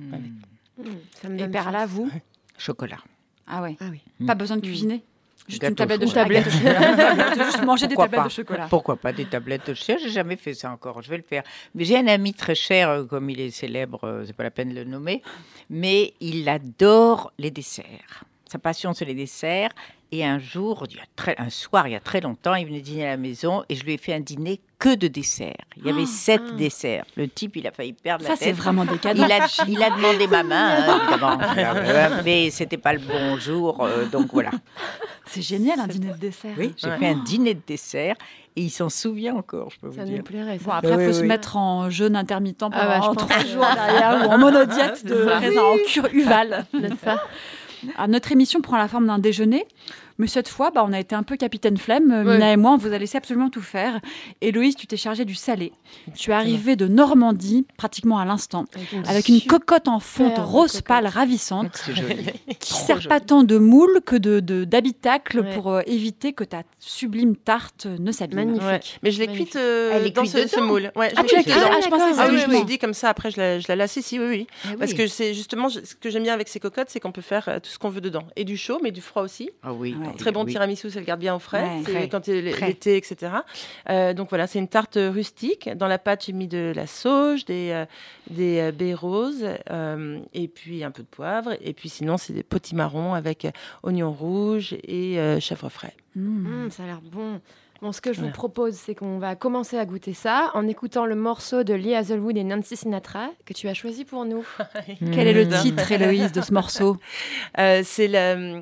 Ça me Et donne Perla, faim. vous? Chocolat. Ah ouais. Ah oui. Pas besoin de cuisiner. Juste Gâteau une tablette de au chocolat. chocolat. Juste manger des Pourquoi tablettes pas de chocolat. Pourquoi pas des tablettes de chocolat? J'ai jamais fait ça encore. Je vais le faire. Mais j'ai un ami très cher, comme il est célèbre, c'est pas la peine de le nommer, mais il adore les desserts. Sa passion, c'est les desserts. Et un jour, un soir, il y a très longtemps, il venait dîner à la maison et je lui ai fait un dîner que de desserts. Il y avait 7 desserts. Le type, il a failli perdre la Ça, tête. c'est vraiment décadent. Il a demandé ma main, hein, évidemment. Mais c'était pas le bon jour, donc voilà. C'est génial, un dîner de dessert. Oui, j'ai fait un dîner de dessert et il s'en souvient encore, je peux vous Ça dire. nous plairait, ça. Bon, après, il faut Oui, se oui. mettre en jeûne intermittent pendant Ah bah, je pense. 3 jours derrière ou en monodiète de raisin en cure Uval. N'est-ce pas? Alors, notre émission prend la forme d'un déjeuner, mais cette fois, on a été un peu capitaine flemme. Mina et moi, on vous a laissé absolument tout faire. Héloïse, tu t'es chargée du salé. Tu es arrivée de Normandie, pratiquement à l'instant, avec une cocotte en fonte rose pâle ravissante, C'est joli. qui sert pas tant de moule que d'habitacle Ouais. pour éviter que ta sublime tarte ne s'abîme. Magnifique. Ouais. Mais je l'ai cuite Elle est dans cuite ce dedans. moule. Ouais, Ah, je tu l'ai l'as cuite cuite dedans. Ah, je pensais que Ah c'était oui, je jugement. le dis comme ça, après je la lasse ici, oui. Eh Parce oui. que c'est justement ce que j'aime bien avec ces cocottes, c'est qu'on peut faire tout ce qu'on veut dedans. Et du chaud, mais du froid aussi. Ah oui. Ouais. Très bon oui. tiramisu, ça le garde bien au frais. Ouais, C'est très, quand c'est très. l'été, etc. Donc voilà, c'est une tarte rustique. Dans la pâte, j'ai mis de la sauge, des baies roses, et puis un peu de poivre. Et puis sinon, c'est des potimarrons avec oignons rouges et chèvre frais. Ça a l'air bon. Bon, ce que je vous propose, c'est qu'on va commencer à goûter ça en écoutant le morceau de Lee Hazelwood et Nancy Sinatra que tu as choisi pour nous. Quel est le titre, Héloïse, de ce morceau? C'est le...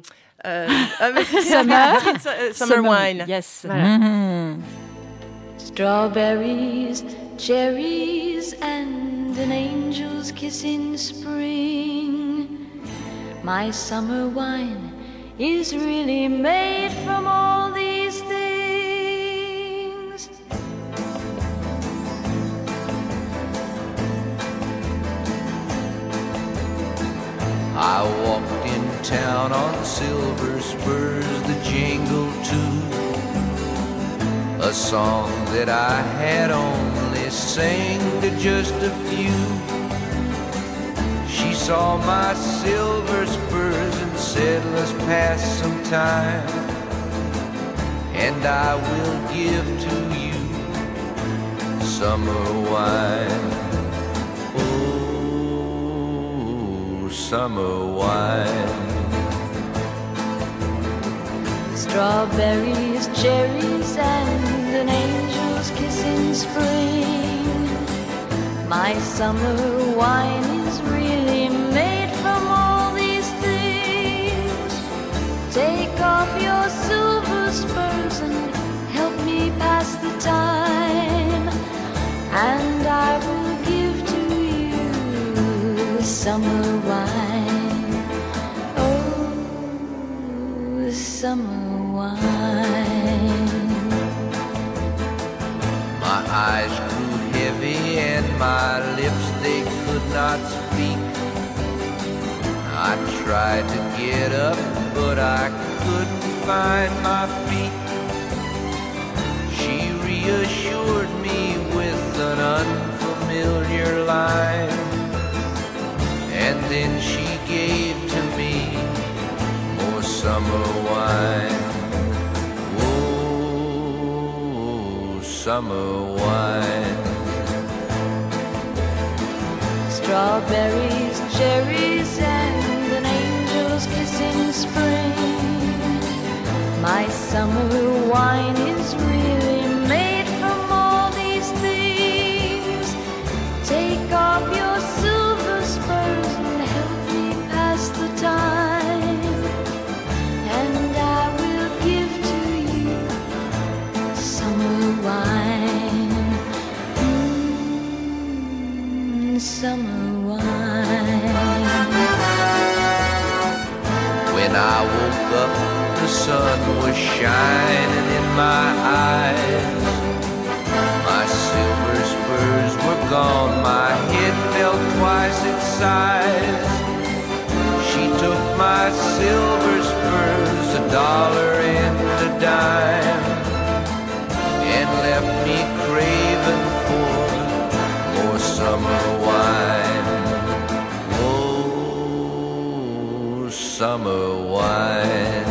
Summer. Summer Wine. Yes. Mhm. Strawberries, cherries, and an angel's kiss in spring. My summer wine is really made from all these things. I walked in town on silver spurs that jingle too. A song that I had only sang to just a few. She saw my silver spurs and said, let's pass some time. And I will give to you summer wine. Oh, summer wine. Strawberries, cherries, and an angel's kiss in spring. My summer wine is really made from all these things. Take off your silver spurs and help me pass the time, and I will give to you summer wine. Oh, summer wine. My eyes grew heavy and my lips, they could not speak. I tried to get up, but I couldn't find my feet. She reassured me with an unfamiliar line, and then she gave to me more summer wine. Oh, summer wine. Strawberries, cherries, and an angel's kiss in spring. My summer wine is really made from all these things. Take off your silver spurs and help me pass the time, and I will give to you summer wine. Summer wine. When I woke up, the sun was shining in my eyes. My silver spurs were gone, my head felt twice its size. She took my silver spurs, $1 and a dime, and left me craving for more summer wine. Oh, summer wine.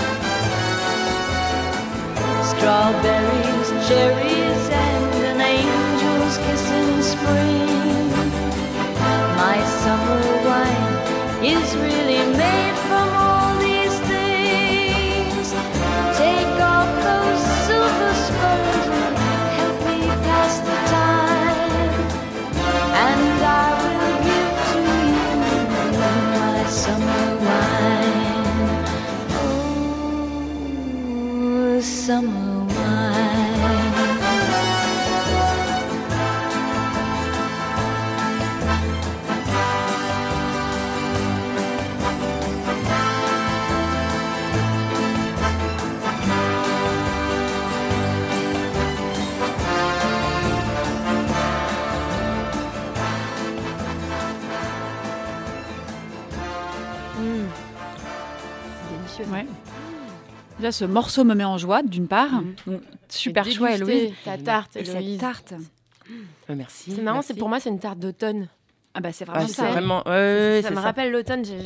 Strawberries, cherries, and an angel's kiss in spring. My summer wine is really made from all these things. Take off those silver spurs and help me pass the time, and I will give to you my summer wine. Oh, summer wine. Délicieux. Ouais. Là, ce morceau me met en joie, d'une part. Donc, super choix, Héloïse. Ta tarte, Et cette Héloïse. tarte. Merci. C'est marrant, merci. pour moi, c'est une tarte d'automne. Ah bah c'est vraiment Ah, c'est ça. vraiment. Ça me rappelle l'automne. Ça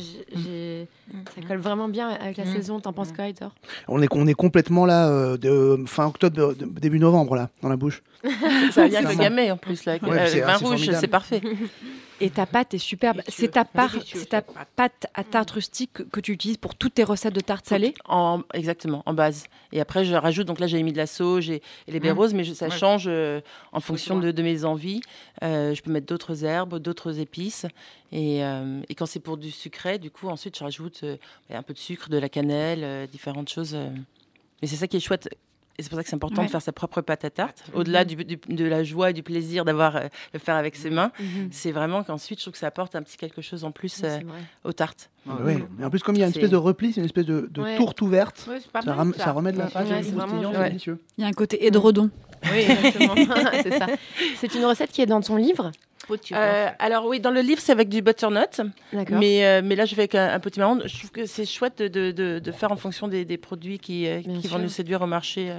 colle vraiment bien avec la saison. T'en penses quoi, Hector? On est complètement là, de fin octobre, début novembre, là, dans la bouche. Ça vient avec le Clairement. gamay en plus, là. Avec Ouais, le c'est vin assez rouge, formidable. c'est parfait. Et ta pâte est superbe. C'est ta pâte à tarte rustique que tu utilises pour toutes tes recettes de tarte salée. Exactement, en base. Et après, je rajoute, donc là, j'avais mis de la sauge et les baies roses, mais ça change en fonction de mes envies. Je peux mettre d'autres herbes, d'autres épices. Et quand c'est pour du sucré, du coup, ensuite, je rajoute un peu de sucre, de la cannelle, différentes choses. Mais c'est ça qui est chouette. Et c'est pour ça que c'est important de faire sa propre pâte à tarte. Au-delà de la joie et du plaisir d'avoir le faire avec ses mains, c'est vraiment qu'ensuite, je trouve que ça apporte un petit quelque chose en plus aux tartes. Ouais. Et en plus, comme il y a une espèce de repli, c'est une espèce de tourte ouverte. Ouais, c'est pas Ça, mal, ça remet de la pâte, Ouais, c'est c'est vraiment croustillant, chouette. c'est délicieux. Il y a un côté édredon. Oui, exactement. C'est ça. C'est une recette qui est dans ton livre. Alors oui, dans le livre, c'est avec du butternut. D'accord. Mais là, je fais avec un petit marron. Je trouve que c'est chouette de faire en fonction des produits qui vont sûr. nous séduire au marché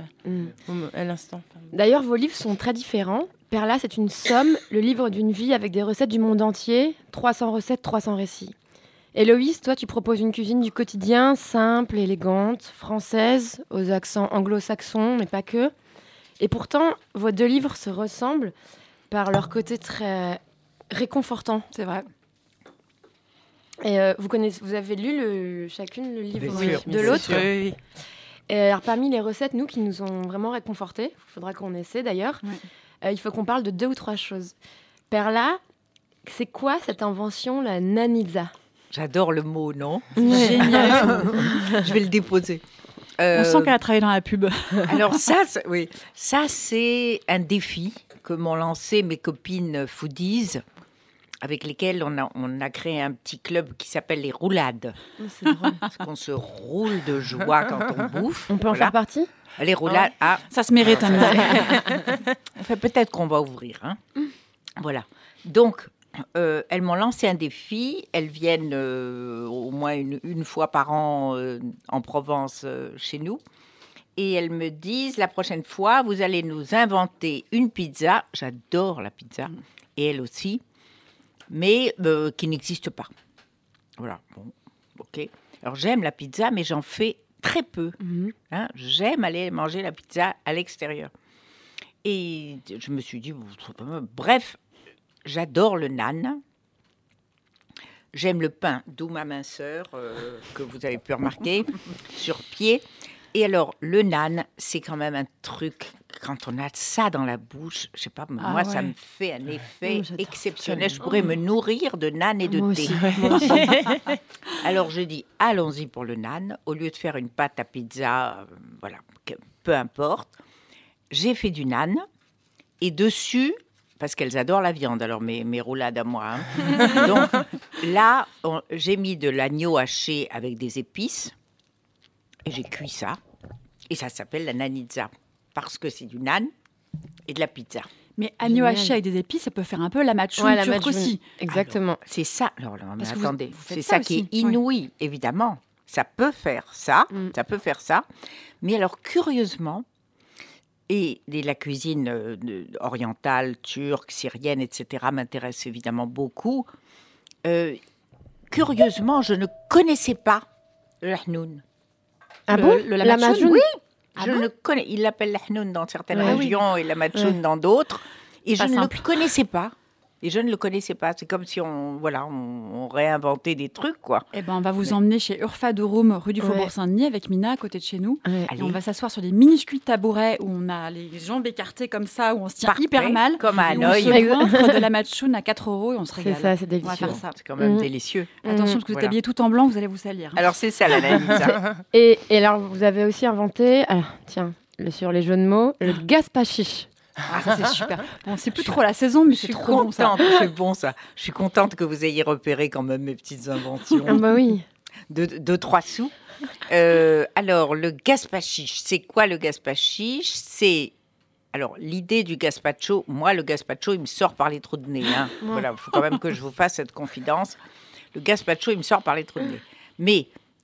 à l'instant. D'ailleurs, vos livres sont très différents. Perla, c'est une somme, le livre d'une vie avec des recettes du monde entier. 300 recettes, 300 récits. Héloïse, toi, tu proposes une cuisine du quotidien, simple, élégante, française, aux accents anglo-saxons, mais pas que. Et pourtant, vos deux livres se ressemblent par leur côté très réconfortant. C'est vrai. Et vous avez lu chacune le livre de Oui, l'autre. oui. Et alors, parmi les recettes, nous, qui nous ont vraiment réconfortés, il faudra qu'on essaie d'ailleurs, il faut qu'on parle de 2 ou 3 choses. Perla, c'est quoi cette invention, la nanitza? J'adore le mot, non? Génial. Je vais le déposer. On sent qu'elle a travaillé dans la pub. Alors ça, c'est un défi que m'ont lancé mes copines foodies, avec lesquelles on a créé un petit club qui s'appelle les roulades. C'est drôle. Parce qu'on se roule de joie quand on bouffe. On peut en faire partie? Les roulades, ça se mérite, Amina. Enfin, peut-être qu'on va ouvrir. Hein. Voilà. Donc, elles m'ont lancé un défi. Elles viennent au moins une fois par an en Provence chez nous. Et elles me disent, la prochaine fois, vous allez nous inventer une pizza. J'adore la pizza. Et elle aussi. Mais qui n'existe pas. Voilà. Bon, ok. Alors, j'aime la pizza, mais j'en fais très peu. Hein. J'aime aller manger la pizza à l'extérieur. Et je me suis dit, bref, j'adore le naan. J'aime le pain, d'où ma minceur, que vous avez pu remarquer, sur pied. Et alors, le naan, c'est quand même un truc, quand on a ça dans la bouche, je sais pas, moi, ça me fait un effet exceptionnel. Je pourrais me nourrir de naan et de thé. Alors, je dis, allons-y pour le naan. Au lieu de faire une pâte à pizza, voilà, peu importe. J'ai fait du naan. Et dessus, parce qu'elles adorent la viande, alors mes roulades à moi. Hein. Donc, là, j'ai mis de l'agneau haché avec des épices. Et j'ai cuit ça. Et ça s'appelle la nanitza. Parce que c'est du naan et de la pizza. Mais agneau haché avec des épices, ça peut faire un peu la matchoune turque aussi. Exactement. Alors, c'est ça. Alors, mais parce attendez, vous faites c'est ça ça qui est inouï, évidemment. Ça peut faire ça. Ça peut faire ça. Mais alors, curieusement, et la cuisine orientale, turque, syrienne, etc., m'intéresse évidemment beaucoup. Curieusement, je ne connaissais pas le hnoun. Ah bon? La matchoune? Oui. Je ne connais. Il l'appelle la hnoun dans certaines régions et la matchoune dans d'autres. Et je ne le connaissais pas. Et je ne le connaissais pas. C'est comme si on réinventait des trucs, quoi. Eh ben, on va vous emmener chez Urfa de Roum, rue du Faubourg Saint-Denis, avec Mina à côté de chez nous. Et on va s'asseoir sur des minuscules tabourets où on a les jambes écartées comme ça, où on se tient hyper mal. Comme à Hanoï. On se coinfre de la matchoune à 4 € et on se régale. C'est ça, c'est délicieux. On va faire ça. C'est quand même délicieux. Attention, parce que vous êtes habillés tout en blanc, vous allez vous salir. Alors, c'est ça, la nanitza. Et alors, vous avez aussi inventé, sur les jeux de mots, le gazpachiche. Ah, ça, c'est super. Bon, c'est plus trop la saison, mais c'est trop bon, ça. C'est bon, ça. Je suis contente que vous ayez repéré quand même mes petites inventions. Ah bah oui. De 3 sous. Alors, le gazpachiche, c'est quoi le gazpachiche? Alors, l'idée du gazpacho, moi, le gazpacho, il me sort par les trous de nez. Hein. Voilà, il faut quand même que je vous fasse cette confidence. Le gazpacho, il me sort par les trous de nez. Mais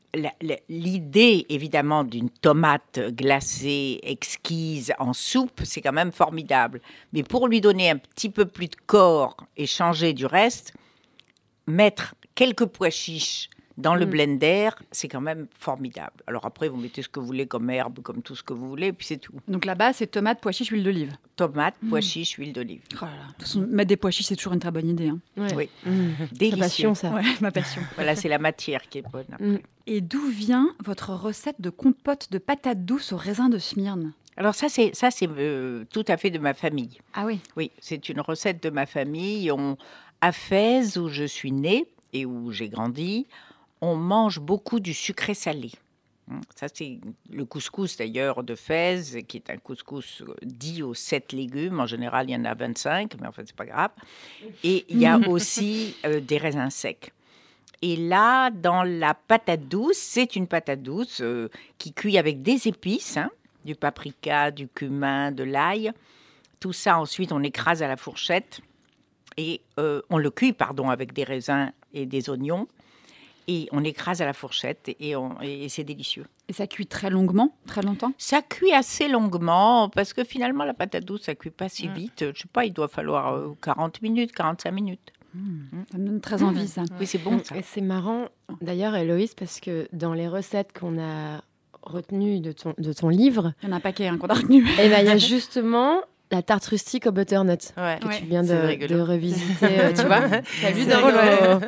l'idée, évidemment, d'une tomate glacée, exquise, en soupe, c'est quand même formidable. Mais pour lui donner un petit peu plus de corps et changer du reste, mettre quelques pois chiches dans le blender, c'est quand même formidable. Alors après, vous mettez ce que vous voulez comme herbe, comme tout ce que vous voulez, et puis c'est tout. Donc là-bas, c'est tomate, pois chiches, huile d'olive. Tomate, pois chiches, huile d'olive. Oh là là. De toute façon, mettre des pois chiches, c'est toujours une très bonne idée. Hein. Oui, délicieux. Ta passion, ça. Ouais, ma passion. Voilà, c'est la matière qui est bonne. Après. Et d'où vient votre recette de compote de patates douces au raisin de Smyrne? Alors ça, c'est tout à fait de ma famille. Ah oui? Oui, c'est une recette de ma famille. À Fès, où je suis née et où j'ai grandi, on mange beaucoup du sucré salé. Ça, c'est le couscous, d'ailleurs, de Fès, qui est un couscous dit aux 7 légumes. En général, il y en a 25, mais en fait, c'est pas grave. Et il y a aussi des raisins secs. Et là, dans la patate douce, c'est une patate douce qui cuit avec des épices, du paprika, du cumin, de l'ail. Tout ça, ensuite, on écrase à la fourchette et on le cuit, avec des raisins et des oignons. Et on écrase à la fourchette et c'est délicieux. Et ça cuit très longuement, très longtemps? Ça cuit assez longuement parce que finalement, la patate douce, ça cuit pas si vite. Je sais pas, il doit falloir 40 minutes, 45 minutes. Ça me donne très envie, ça. Oui, c'est bon, ça. Et c'est marrant, d'ailleurs, Héloïse, parce que dans les recettes qu'on a retenues de ton livre... Il y en a un paquet qu'on a retenu. Et il y a justement... la tarte rustique au butternut que tu viens de revisiter, tu vois. T'as vu, drôle,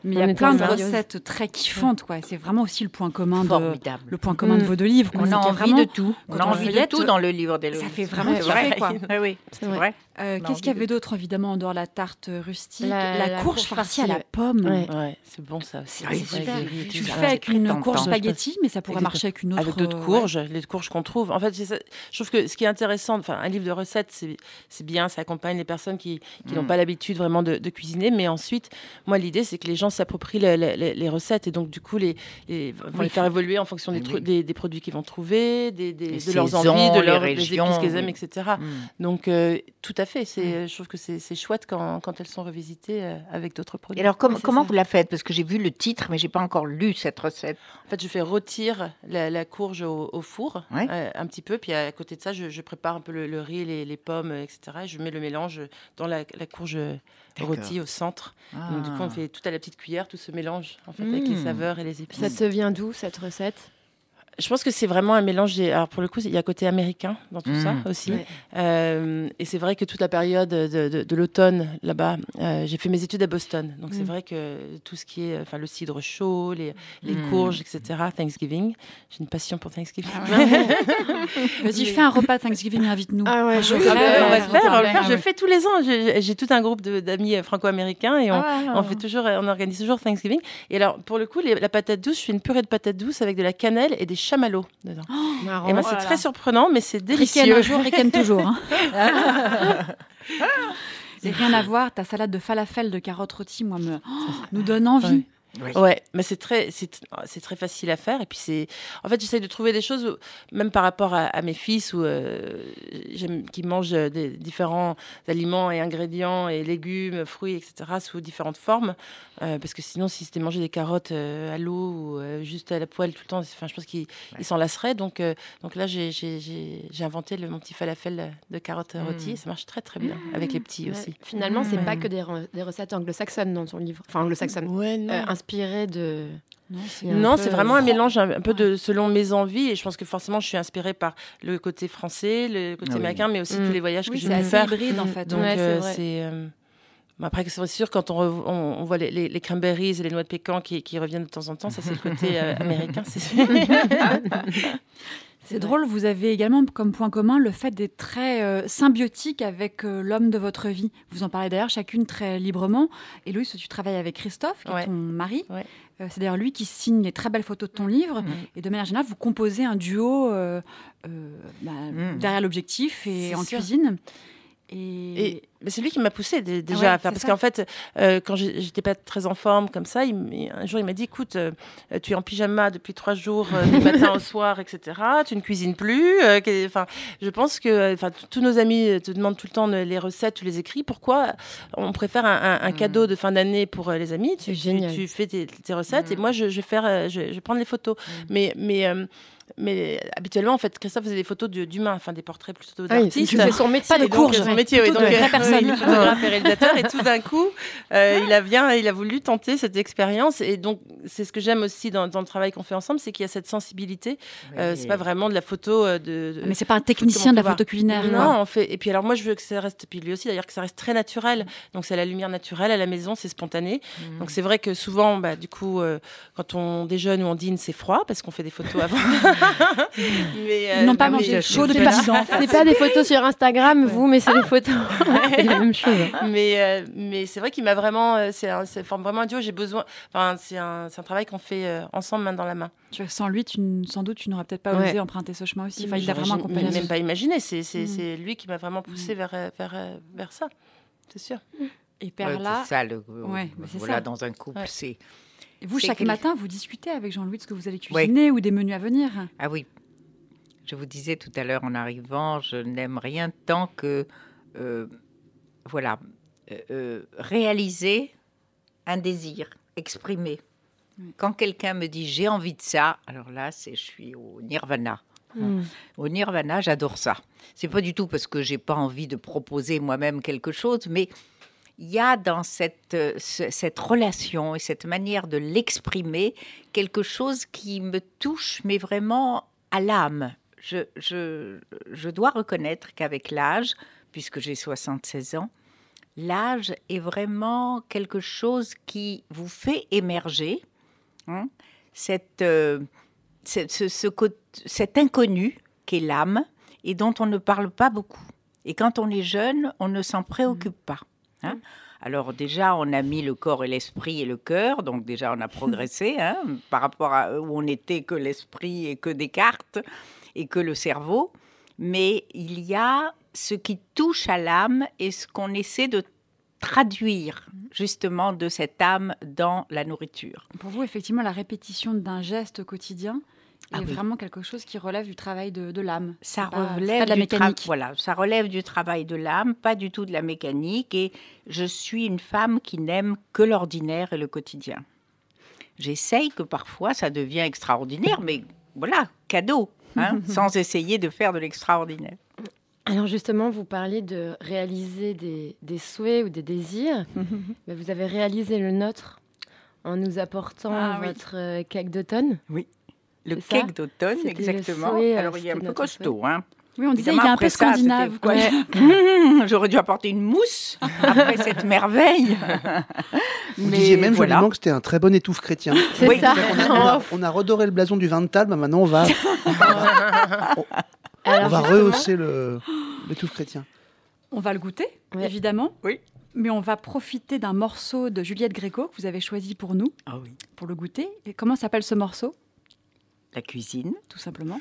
Mais il y a plein de recettes très kiffantes, quoi. C'est vraiment aussi le point commun de vos deux livres. Quoi. On a envie de tout. On a envie de tout dans le livre d'Héloïse. Ça fait vraiment kiffer, quoi. Oui, c'est vrai. Qu'est-ce qu'il y avait d'autre, évidemment, en dehors de la tarte rustique? La courge farcie à la pomme. Ouais, c'est bon ça aussi. C'est super. Tu le fais avec une courge spaghetti, mais ça pourrait marcher avec une autre. Avec d'autres courges, les courges qu'on trouve. En fait, je trouve que ce qui est intéressant, un livre de recettes, c'est bien, ça accompagne les personnes qui n'ont pas l'habitude vraiment de cuisiner. Mais ensuite, moi, l'idée, c'est que les gens s'approprient les recettes et donc, du coup, vont les faire évoluer en fonction des produits qu'ils vont trouver, de leurs envies, de leurs épices qu'ils aiment, etc. Donc, tout à fait. Je trouve que c'est chouette quand elles sont revisitées avec d'autres produits. Et alors, comment vous la faites? Parce que j'ai vu le titre, mais je n'ai pas encore lu cette recette. En fait, je fais rôtir la courge au four, un petit peu. Puis à côté de ça, je prépare un peu le riz, les pommes, etc. Et je mets le mélange dans la courge rôtie au centre. Donc, du coup, on fait tout à la petite cuillère, tout se mélange en fait, avec les saveurs et les épices. Ça te vient d'où, cette recette? Je pense que c'est vraiment un mélange. Alors pour le coup, il y a un côté américain dans tout ça aussi. Ouais. Et c'est vrai que toute la période de l'automne là-bas, j'ai fait mes études à Boston. Donc c'est vrai que tout ce qui est, le cidre chaud, les courges, etc. Thanksgiving, j'ai une passion pour Thanksgiving. Vas-y, fais un repas Thanksgiving, invite-nous. Ah ouais, on va le faire. Je fais tous les ans. J'ai tout un groupe d'amis franco-américains et on fait toujours, on organise toujours Thanksgiving. Et alors pour le coup, la patate douce, je fais une purée de patate douce avec de la cannelle et des chamallows dedans. Et ben, c'est très surprenant, mais c'est délicieux. Riken un jour, Riken toujours. C'est rien à voir. Ta salade de falafel de carottes rôties, nous donne envie. Ouais, mais c'est très facile à faire. Et puis en fait, j'essaye de trouver des choses, même par rapport à mes fils, qui mangent des différents aliments et ingrédients et légumes, fruits, etc. sous différentes formes. Parce que sinon, si c'était manger des carottes à l'eau ou juste à la poêle tout le temps, je pense qu'ils s'en lasseraient. Donc là, j'ai inventé mon petit falafel de carottes rôties. Ça marche très très bien avec les petits aussi. Finalement, c'est pas que des recettes anglo-saxonnes dans ton livre. Enfin, anglo-saxonnes. Inspiré de... Non, c'est vraiment un mélange un peu selon mes envies. Et je pense que forcément, je suis inspirée par le côté français, le côté américain, mais aussi tous les voyages que j'ai pu faire. C'est hybride, en fait. Donc, c'est... Après, c'est sûr, quand on voit les cranberries et les noix de pécan qui reviennent de temps en temps, ça, c'est le côté américain. C'est drôle, vous avez également comme point commun le fait d'être très symbiotique avec l'homme de votre vie. Vous en parlez d'ailleurs chacune très librement. Héloïse, tu travailles avec Christophe, qui est ton mari. Ouais. C'est d'ailleurs lui qui signe les très belles photos de ton livre. Et de manière générale, vous composez un duo derrière l'objectif et en cuisine. Et c'est lui qui m'a poussée déjà à faire. Parce qu'en fait, quand j'étais pas très en forme comme ça, un jour, il m'a dit, écoute, tu es en pyjama depuis 3 jours, du matin au soir, etc. Tu ne cuisines plus. Je pense que tous nos amis te demandent tout le temps les recettes, tu les écris. Pourquoi on préfère un cadeau de fin d'année pour les amis? Tu fais tes recettes et moi, je vais prendre les photos. Mais habituellement, en fait, Christophe faisait des photos d'humains, des portraits plutôt d'artistes. C'est son métier, pas de courges. Son métier, oui. Donc, il est photographe et réalisateur. Et tout d'un coup, il a voulu tenter cette expérience. Et donc, c'est ce que j'aime aussi dans le travail qu'on fait ensemble, c'est qu'il y a cette sensibilité. C'est pas vraiment de la photo. Mais c'est pas un technicien de la photo culinaire. Non, en fait. Et puis alors, moi, je veux que ça reste, puis lui aussi d'ailleurs, que ça reste très naturel. Donc, c'est la lumière naturelle à la maison, c'est spontané. Donc, c'est vrai que souvent, du coup, quand on déjeune ou on dîne, c'est froid parce qu'on fait des photos avant. Ils n'ont pas mangé chaud depuis 10 ans. C'est pas des photos sur Instagram, mais c'est des photos. C'est la même chose. Mais c'est vrai qu'il m'a vraiment... C'est vraiment un duo. J'ai besoin... c'est un travail qu'on fait ensemble, main dans la main. Sans lui, sans doute, tu n'aurais peut-être pas osé emprunter ce chemin aussi. Il t'a vraiment accompagné. Je n'ai même pas imaginé. C'est lui qui m'a vraiment poussée vers ça. C'est sûr. Et Perla... c'est ça, voilà, dans un couple, c'est... Et vous, chaque matin, vous discutez avec Jean-Louis de ce que vous allez cuisiner ou des menus à venir? Ah oui. Je vous disais tout à l'heure en arrivant, je n'aime rien tant que réaliser un désir, exprimer. Quand quelqu'un me dit « j'ai envie de ça », alors là, je suis au nirvana. Au nirvana, j'adore ça. C'est pas du tout parce que j'ai pas envie de proposer moi-même quelque chose, mais... il y a dans cette relation et cette manière de l'exprimer quelque chose qui me touche, mais vraiment à l'âme. Je dois reconnaître qu'avec l'âge, puisque j'ai 76 ans, l'âge est vraiment quelque chose qui vous fait émerger cet inconnu qu'est l'âme et dont on ne parle pas beaucoup. Et quand on est jeune, on ne s'en préoccupe pas. Alors déjà, on a mis le corps et l'esprit et le cœur, donc déjà on a progressé par rapport à où on était que l'esprit et que Descartes et que le cerveau. Mais il y a ce qui touche à l'âme et ce qu'on essaie de traduire justement de cette âme dans la nourriture. Pour vous, effectivement, la répétition d'un geste quotidien est vraiment quelque chose qui relève du travail de l'âme. Ça relève relève de la mécanique. Ça relève du travail de l'âme, pas du tout de la mécanique. Et je suis une femme qui n'aime que l'ordinaire et le quotidien. J'essaye que parfois ça devient extraordinaire, mais voilà, cadeau, sans essayer de faire de l'extraordinaire. Alors justement, vous parliez de réaliser des souhaits ou des désirs. Mais vous avez réalisé le nôtre en nous apportant votre cake d'automne. Oui, le cake d'automne, exactement. Alors il est un peu costaud. Oui, on disait qu'il est un peu scandinave. Quoi. J'aurais dû apporter une mousse après cette merveille. Vous disiez même joliment que c'était un très bon étouffe chrétien. C'est ça. On a redoré le blason du vin de table, maintenant on va... On va rehausser l'étouffe chrétien. On va le goûter, évidemment. Oui. Mais on va profiter d'un morceau de Juliette Gréco que vous avez choisi pour nous, pour le goûter. Et comment s'appelle ce morceau ? La cuisine. Tout simplement.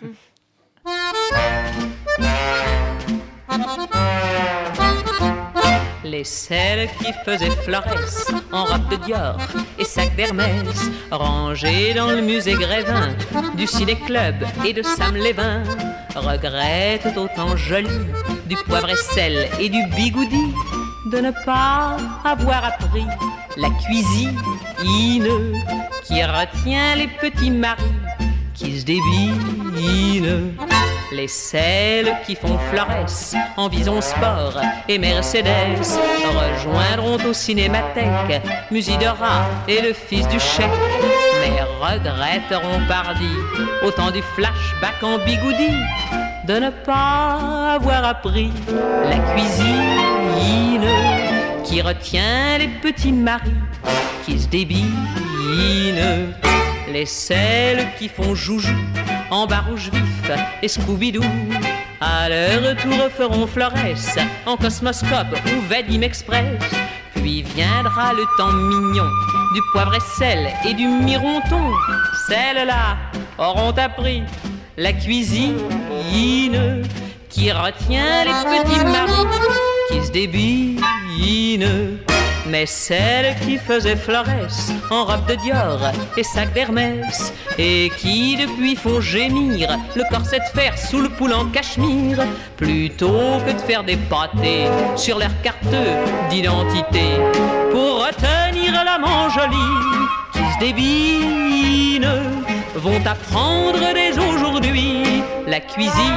Les selles qui faisaient Florès en robe de Dior et sac d'Hermès, rangés dans le musée Grévin du ciné-club et de Sam Lévin, regrettent autant joli du poivre et sel et du bigoudi de ne pas avoir appris la cuisine qui retient les petits maris qui se débinent. Les selles qui font Florès en Vison Sport et Mercedes rejoindront au Cinémathèque Musidora et le fils du chèque, mais regretteront pardi au temps du flashback en bigoudi de ne pas avoir appris la cuisine qui retient les petits maris qui se débinent. Les selles qui font joujou en bas rouge vif et Scooby-Doo à leur retour feront Florès en Cosmoscope ou Vadim Express. Puis viendra le temps mignon du poivre et sel et du mironton. Celles-là auront appris la cuisine qui retient les petits maris qui se débinent. Mais celles qui faisaient Florès en robe de Dior et sac d'Hermès, et qui depuis font gémir le corset de fer sous le poule en cachemire, plutôt que de faire des pâtés sur leur carte d'identité pour retenir l'amant joli qui se débine, vont apprendre dès aujourd'hui la cuisine.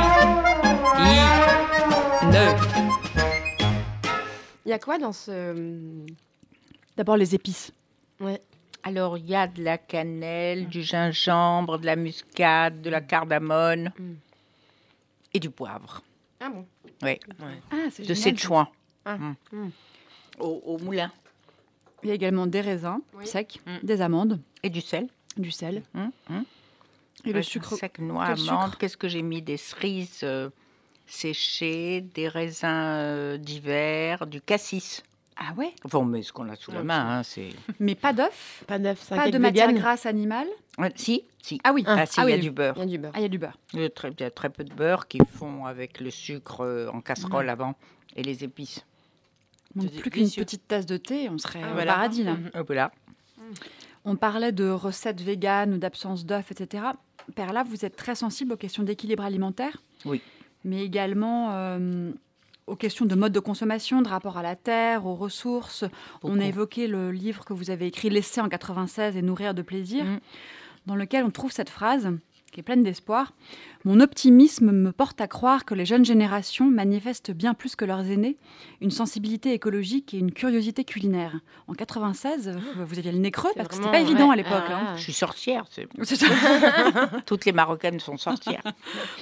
Il y a quoi dans ce... D'abord les épices. Ouais. Alors, il y a de la cannelle, du gingembre, de la muscade, de la cardamone et du poivre. Ah bon? Oui. Ah, c'est de génial. Sichuan. Ah. Au moulin. Il y a également des raisins secs, des amandes. Et du sel. Du sel. Et Et le sucre. Sec, noix, Quel amande. sucre? Qu'est-ce que j'ai mis? Des cerises séchées, des raisins d'hiver, du cassis. Ah ouais? Enfin, on met ce qu'on a sous la main. C'est... Mais pas d'œuf? Pas d'œuf, c'est un Pas cake de matière vegan. grasse animale? Si. Ah oui. Ah, si, il y a du beurre. Il y a du beurre. Ah, il y a du beurre. Il y a très peu de beurre qu'ils font avec le sucre en casserole avant et les épices. Donc, plus qu'une petite tasse de thé, on serait au Voilà. paradis là. Voilà. On parlait de recettes véganes ou d'absence d'œufs, etc. Perla, vous êtes très sensible aux questions d'équilibre alimentaire. Oui. Mais également aux questions de mode de consommation, de rapport à la terre, aux ressources. On a évoqué le livre que vous avez écrit, L'essai en 96 et Nourrir de plaisir, dans lequel on trouve cette phrase qui est pleine d'espoir. « Mon optimisme me porte à croire que les jeunes générations manifestent bien plus que leurs aînés une sensibilité écologique et une curiosité culinaire. » En 96, vous aviez le nez creux parce que c'était pas évident à l'époque. Je suis sorcière. C'est ça. Toutes les Marocaines sont sorcières.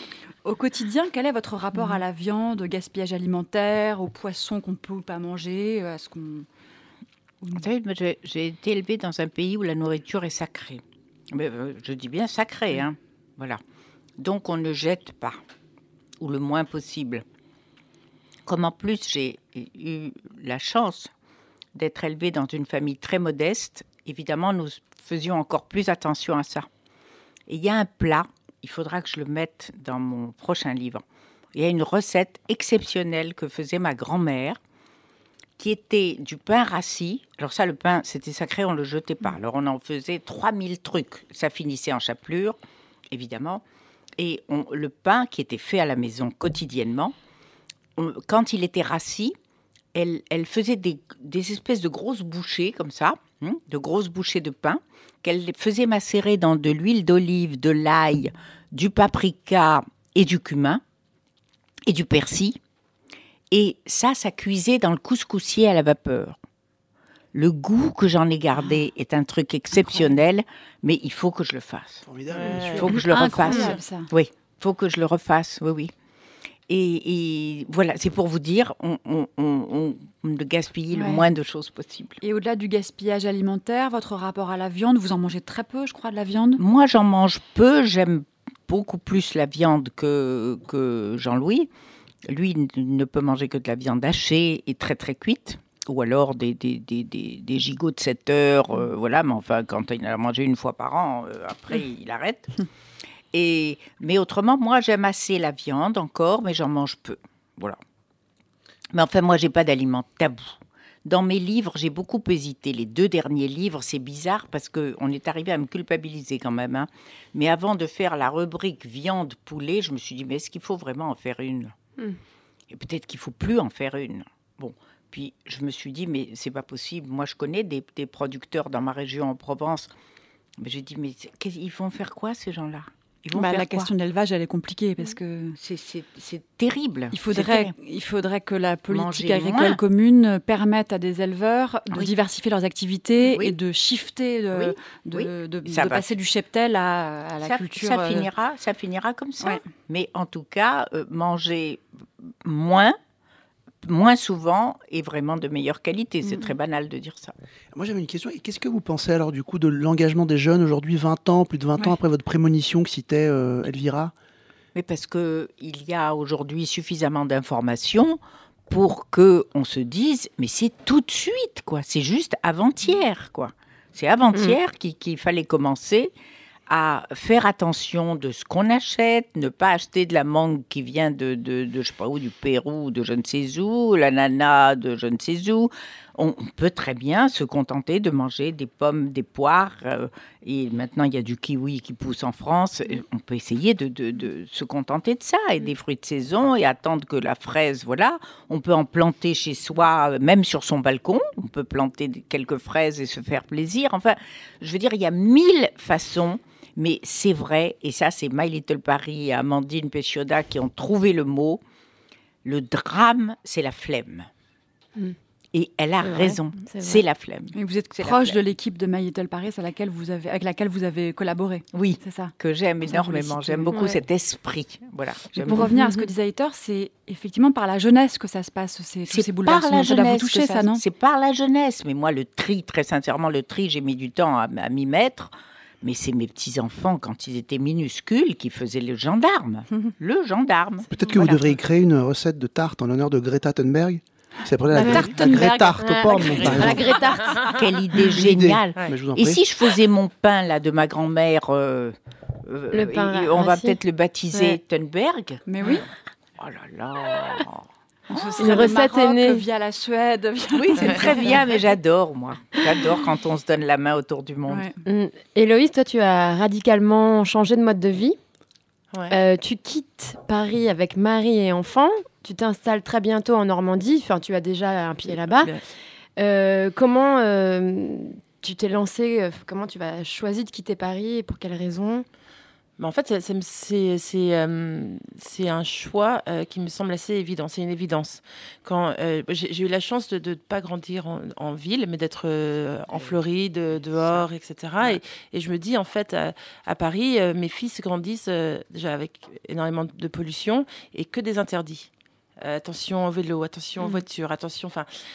Au quotidien, quel est votre rapport à la viande, au gaspillage alimentaire, aux poissons qu'on peut ou pas manger, à ce qu'on... Vous savez, moi, j'ai été élevée dans un pays où la nourriture est sacrée. Mais, je dis bien sacrée, hein. Voilà. Donc, on ne jette pas, ou le moins possible. Comme en plus, j'ai eu la chance d'être élevée dans une famille très modeste, évidemment, nous faisions encore plus attention à ça. Et il y a un plat, il faudra que je le mette dans mon prochain livre. Il y a une recette exceptionnelle que faisait ma grand-mère, qui était du pain rassis. Alors ça, le pain, c'était sacré, on ne le jetait pas. Alors on en faisait 3000 trucs. Ça finissait en chapelure, évidemment. Et le pain qui était fait à la maison quotidiennement, quand il était rassis, elle faisait des espèces de grosses bouchées comme ça, de grosses bouchées de pain, qu'elle faisait macérer dans de l'huile d'olive, de l'ail, du paprika et du cumin et du persil. Et ça cuisait dans le couscoussier à la vapeur. Le goût que j'en ai gardé est un truc exceptionnel, mais il faut que je le fasse. Formidable. Il faut que je le refasse. Ça. Oui, il faut que je le refasse, oui. Et voilà, c'est pour vous dire, on gaspille le moins de choses possible. Et au-delà du gaspillage alimentaire, votre rapport à la viande, vous en mangez très peu, je crois, de la viande ? Moi, j'en mange peu. J'aime beaucoup plus la viande que Jean-Louis. Lui, il ne peut manger que de la viande hachée et très, très cuite. Ou alors des gigots de 7 heures. Voilà, mais enfin, quand il a mangé une fois par an, après, il arrête. Mais autrement, moi, j'aime assez la viande encore, mais j'en mange peu. Voilà. Mais enfin, moi, j'ai pas d'aliments tabous. Dans mes livres, j'ai beaucoup hésité. Les 2 derniers livres, c'est bizarre parce qu'on est arrivé à me culpabiliser quand même. Hein. Mais avant de faire la rubrique viande, poulet, je me suis dit, mais est-ce qu'il faut vraiment en faire une ? Et peut-être qu'il ne faut plus en faire une. Bon, puis je me suis dit, mais c'est pas possible. Moi, je connais des producteurs dans ma région en Provence. Mais j'ai dit, mais ils vont faire quoi, ces gens-là ? La question de l'élevage, elle est compliquée parce que... C'est terrible. Il faudrait que la politique agricole commune permette à des éleveurs de diversifier leurs activités et de shifter, de passer du cheptel à la culture. Ça finira comme ça. Ouais. Mais en tout cas, manger moins souvent et vraiment de meilleure qualité. C'est très banal de dire ça. Moi, j'avais une question. Et qu'est-ce que vous pensez alors du coup de l'engagement des jeunes aujourd'hui, 20 ans, plus de 20 ans après votre prémonition que citait Elvira ? Mais parce qu'il y a aujourd'hui suffisamment d'informations pour qu'on se dise, mais c'est tout de suite, quoi. C'est juste avant-hier, quoi. C'est avant-hier qu'il fallait commencer à faire attention de ce qu'on achète, ne pas acheter de la mangue qui vient de je sais pas où, du Pérou, de je ne sais où, l'ananas de je ne sais où. On peut très bien se contenter de manger des pommes, des poires, et maintenant il y a du kiwi qui pousse en France. On peut essayer de se contenter de ça, et des fruits de saison, et attendre que la fraise, voilà. On peut en planter chez soi, même sur son balcon. On peut planter quelques fraises et se faire plaisir. Enfin, je veux dire, il y a 1000 façons. Mais c'est vrai, et ça c'est My Little Paris et Amandine Pescioda qui ont trouvé le mot, le drame c'est la flemme. Et elle a raison, c'est la flemme. Et vous êtes proche de l'équipe de My Little Paris avec laquelle vous avez collaboré. Oui, c'est ça. Que j'aime énormément, j'aime beaucoup cet esprit. Voilà, pour revenir à ce que disait Heitor, c'est effectivement par la jeunesse que ça se passe, ces bouleversements. Ça doit vous toucher ça, non ? C'est par la jeunesse, mais moi le tri, très sincèrement, j'ai mis du temps à m'y mettre. Mais c'est mes petits-enfants, quand ils étaient minuscules, qui faisaient le gendarme. Le gendarme. Peut-être que vous devriez créer une recette de tarte en l'honneur de Greta Thunberg. C'est pour la Greta-tarte aux pommes. La Greta-tarte. Quelle idée géniale. Et si je faisais mon pain là, de ma grand-mère, on va peut-être le baptiser Thunberg. Mais oui. Oh là là. Une recette est née via la Suède. Oui, c'est très bien, mais j'adore, moi. J'adore quand on se donne la main autour du monde. Héloïse, toi, tu as radicalement changé de mode de vie. Tu quittes Paris avec mari et enfant. Tu t'installes très bientôt en Normandie. Enfin, tu as déjà un pied là-bas. Comment tu t'es lancée ? Comment tu as choisi de quitter Paris et pour quelles raisons ? Mais en fait, c'est un choix qui me semble assez évident. C'est une évidence. Quand j'ai eu la chance de ne pas grandir en ville, mais d'être en Floride, dehors, etc. Et je me dis, en fait, à Paris, mes fils grandissent déjà avec énormément de pollution et que des interdits. Attention au vélo, attention aux voitures, attention.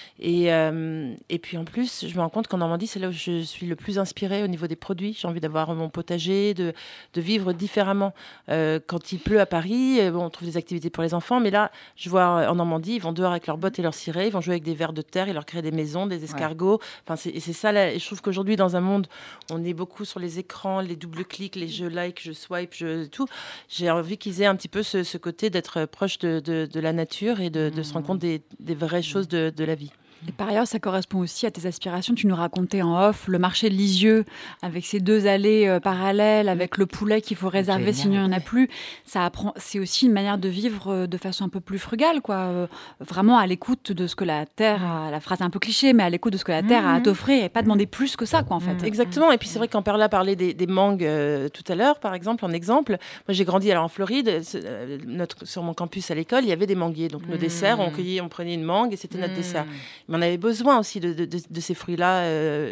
Et puis en plus, je me rends compte qu'en Normandie, c'est là où je suis le plus inspirée au niveau des produits. J'ai envie d'avoir mon potager, de vivre différemment. Quand il pleut à Paris, on trouve des activités pour les enfants, mais là, je vois en Normandie, ils vont dehors avec leurs bottes et leurs cirés, ils vont jouer avec des vers de terre, ils leur créent des maisons, des escargots. Et c'est ça. Là, et je trouve qu'aujourd'hui, dans un monde, on est beaucoup sur les écrans, les doubles clics, les je like, je swipe, tout. J'ai envie qu'ils aient un petit peu ce côté d'être proche de la nature et de se rendre compte des vraies choses de la vie. Et par ailleurs, ça correspond aussi à tes aspirations. Tu nous racontais en off le marché de Lisieux avec ses 2 allées parallèles, avec le poulet qu'il faut réserver sinon il n'y en a plus. C'est aussi une manière de vivre de façon un peu plus frugale, quoi. Vraiment à l'écoute de ce que la terre a, la phrase est un peu cliché, mais à l'écoute de ce que la terre a à t'offrir et pas demander plus que ça, quoi, en fait. Exactement. Et puis c'est vrai quand Perla parlait des mangues tout à l'heure, par exemple, en exemple. Moi, j'ai grandi en Floride. Sur mon campus à l'école, il y avait des manguiers. Donc nos desserts, on prenait une mangue et c'était notre dessert. Mais on avait besoin aussi de ces fruits-là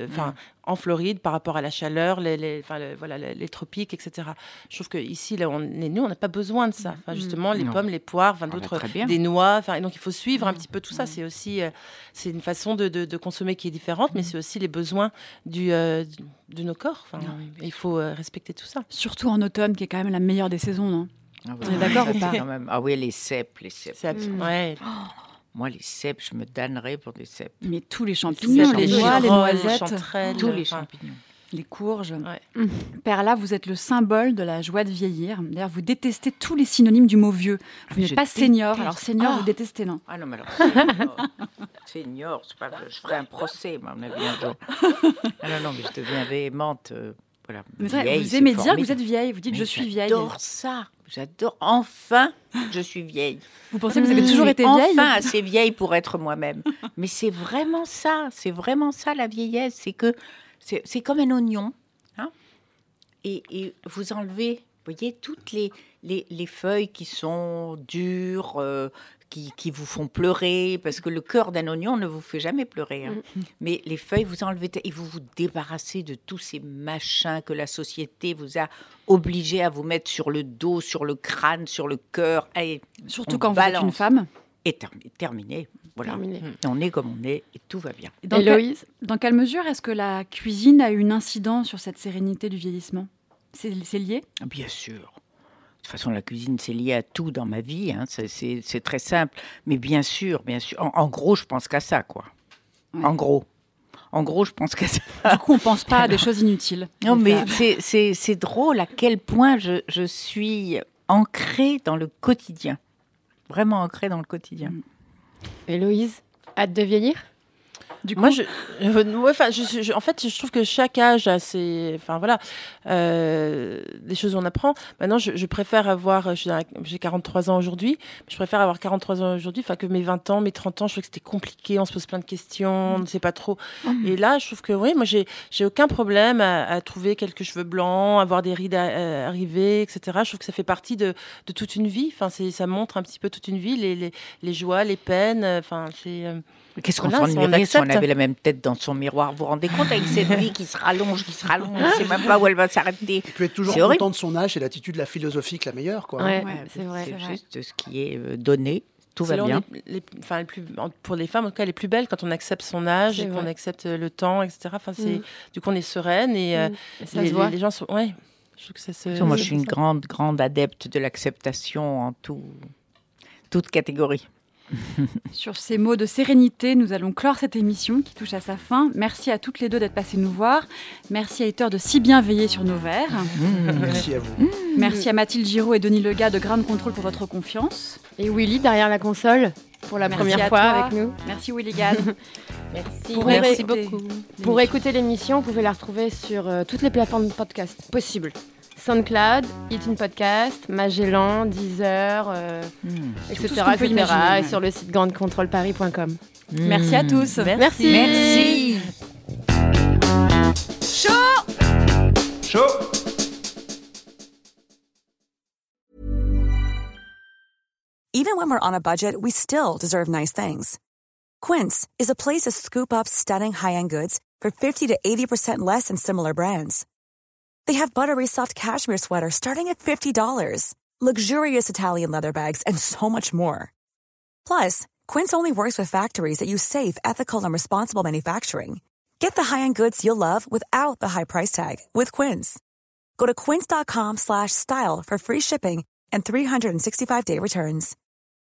en Floride par rapport à la chaleur, les tropiques, etc. Je trouve qu'ici, là, on n'a pas besoin de ça. Justement, les pommes, les poires, d'autres, des noix. Et donc, il faut suivre un petit peu tout ça. C'est aussi c'est une façon de consommer qui est différente, mais c'est aussi les besoins de nos corps. Il faut respecter tout ça. Surtout en automne, qui est quand même la meilleure des saisons, non ? On est d'accord ou pas ? Ah oui, les cèpes. Ouais. Moi, les cèpes, je me damnerais pour des cèpes. Mais tous les champignons, les noix, les noisettes, tous les champignons. Les courges. Ouais. Perla, vous êtes le symbole de la joie de vieillir. D'ailleurs, vous détestez tous les synonymes du mot vieux. Vous n'êtes pas senior. Alors, senior, vous détestez, non ? Ah non, mais alors, senior, c'est pas, je ferai un procès, à mon avis, un jour. Ah non, mais je deviens véhémente. Voilà, vieille, vous aimez dire que vous êtes vieille. Vous dites je suis vieille. J'adore. Enfin, je suis vieille. Vous pensez que vous avez toujours été vieille ? Enfin, assez vieille pour être moi-même. Mais c'est vraiment ça. C'est vraiment ça, la vieillesse. C'est que c'est comme un oignon. Hein, et vous enlevez, vous voyez, toutes les feuilles qui sont dures, qui vous font pleurer, parce que le cœur d'un oignon ne vous fait jamais pleurer. Hein. Mais les feuilles, vous enlevez et vous vous débarrassez de tous ces machins que la société vous a obligé à vous mettre sur le dos, sur le crâne, sur le cœur. Et surtout quand vous êtes une femme. Et terminé. Voilà. Terminé. On est comme on est et tout va bien. Héloïse, dans quelle mesure est-ce que la cuisine a une incidence sur cette sérénité du vieillissement ? C'est lié ? Bien sûr. De toute façon, la cuisine, c'est lié à tout dans ma vie. Hein. C'est très simple. Mais bien sûr. En gros, je pense qu'à ça, quoi. Ouais. En gros, je pense qu'à ça. Du coup, on ne pense pas à des choses inutiles. Non, mais c'est drôle à quel point je suis ancrée dans le quotidien. Vraiment ancrée dans le quotidien. Héloïse, hâte de vieillir ? Du coup, moi, en fait, je trouve que chaque âge a ses, des choses où on apprend. Maintenant, je préfère avoir, j'ai 43 ans aujourd'hui, je préfère avoir 43 ans aujourd'hui, que mes 20 ans, mes 30 ans. Je trouve que c'était compliqué, on se pose plein de questions, on ne sait pas trop. Et là, je trouve que moi, j'ai aucun problème à trouver quelques cheveux blancs, avoir des rides arrivées, etc. Je trouve que ça fait partie de toute une vie. Ça montre un petit peu toute une vie, les joies, les peines. Qu'est-ce qu'on s'ennuierait si on avait la même tête dans son miroir ? Vous vous rendez compte avec cette vie qui se rallonge, on ne sait même pas où elle va s'arrêter. Il peut être toujours content de son âge et l'attitude, la philosophique la meilleure, quoi. Ouais, c'est vrai. C'est juste ce qui est donné. Tout va bien. Pour les femmes, en tout cas, les plus belles quand on accepte son âge et qu'on accepte le temps, etc. Du coup, on est sereine et les gens sont. Ouais. Je trouve que ça se. Moi, je suis une grande adepte de l'acceptation en toute catégorie. Sur ces mots de sérénité, nous allons clore cette émission qui touche à sa fin. Merci à toutes les deux d'être passées nous voir. Merci à Heather de si bien veiller sur nos verres. Merci à vous. Merci à Mathilde Giraud et Denis Lega de Ground Control pour votre confiance. Et Willy derrière la console pour la première fois avec nous. Merci Willy Gann. Merci beaucoup. Pour écouter l'émission, vous pouvez la retrouver sur toutes les plateformes de podcast possibles. SoundCloud, iTunes Podcast, Magellan, Deezer, etc. Et sur le site groundcontrolparis.com. Merci à tous. Merci. Chaud. even when we're on a budget, we still deserve nice things. Quince is a place to scoop up stunning high-end goods for 50 to 80% less than similar brands. They have buttery soft cashmere sweaters starting at $50, luxurious Italian leather bags, and so much more. Plus, Quince only works with factories that use safe, ethical, and responsible manufacturing. Get the high-end goods you'll love without the high price tag with Quince. Go to quince.com/style for free shipping and 365-day returns.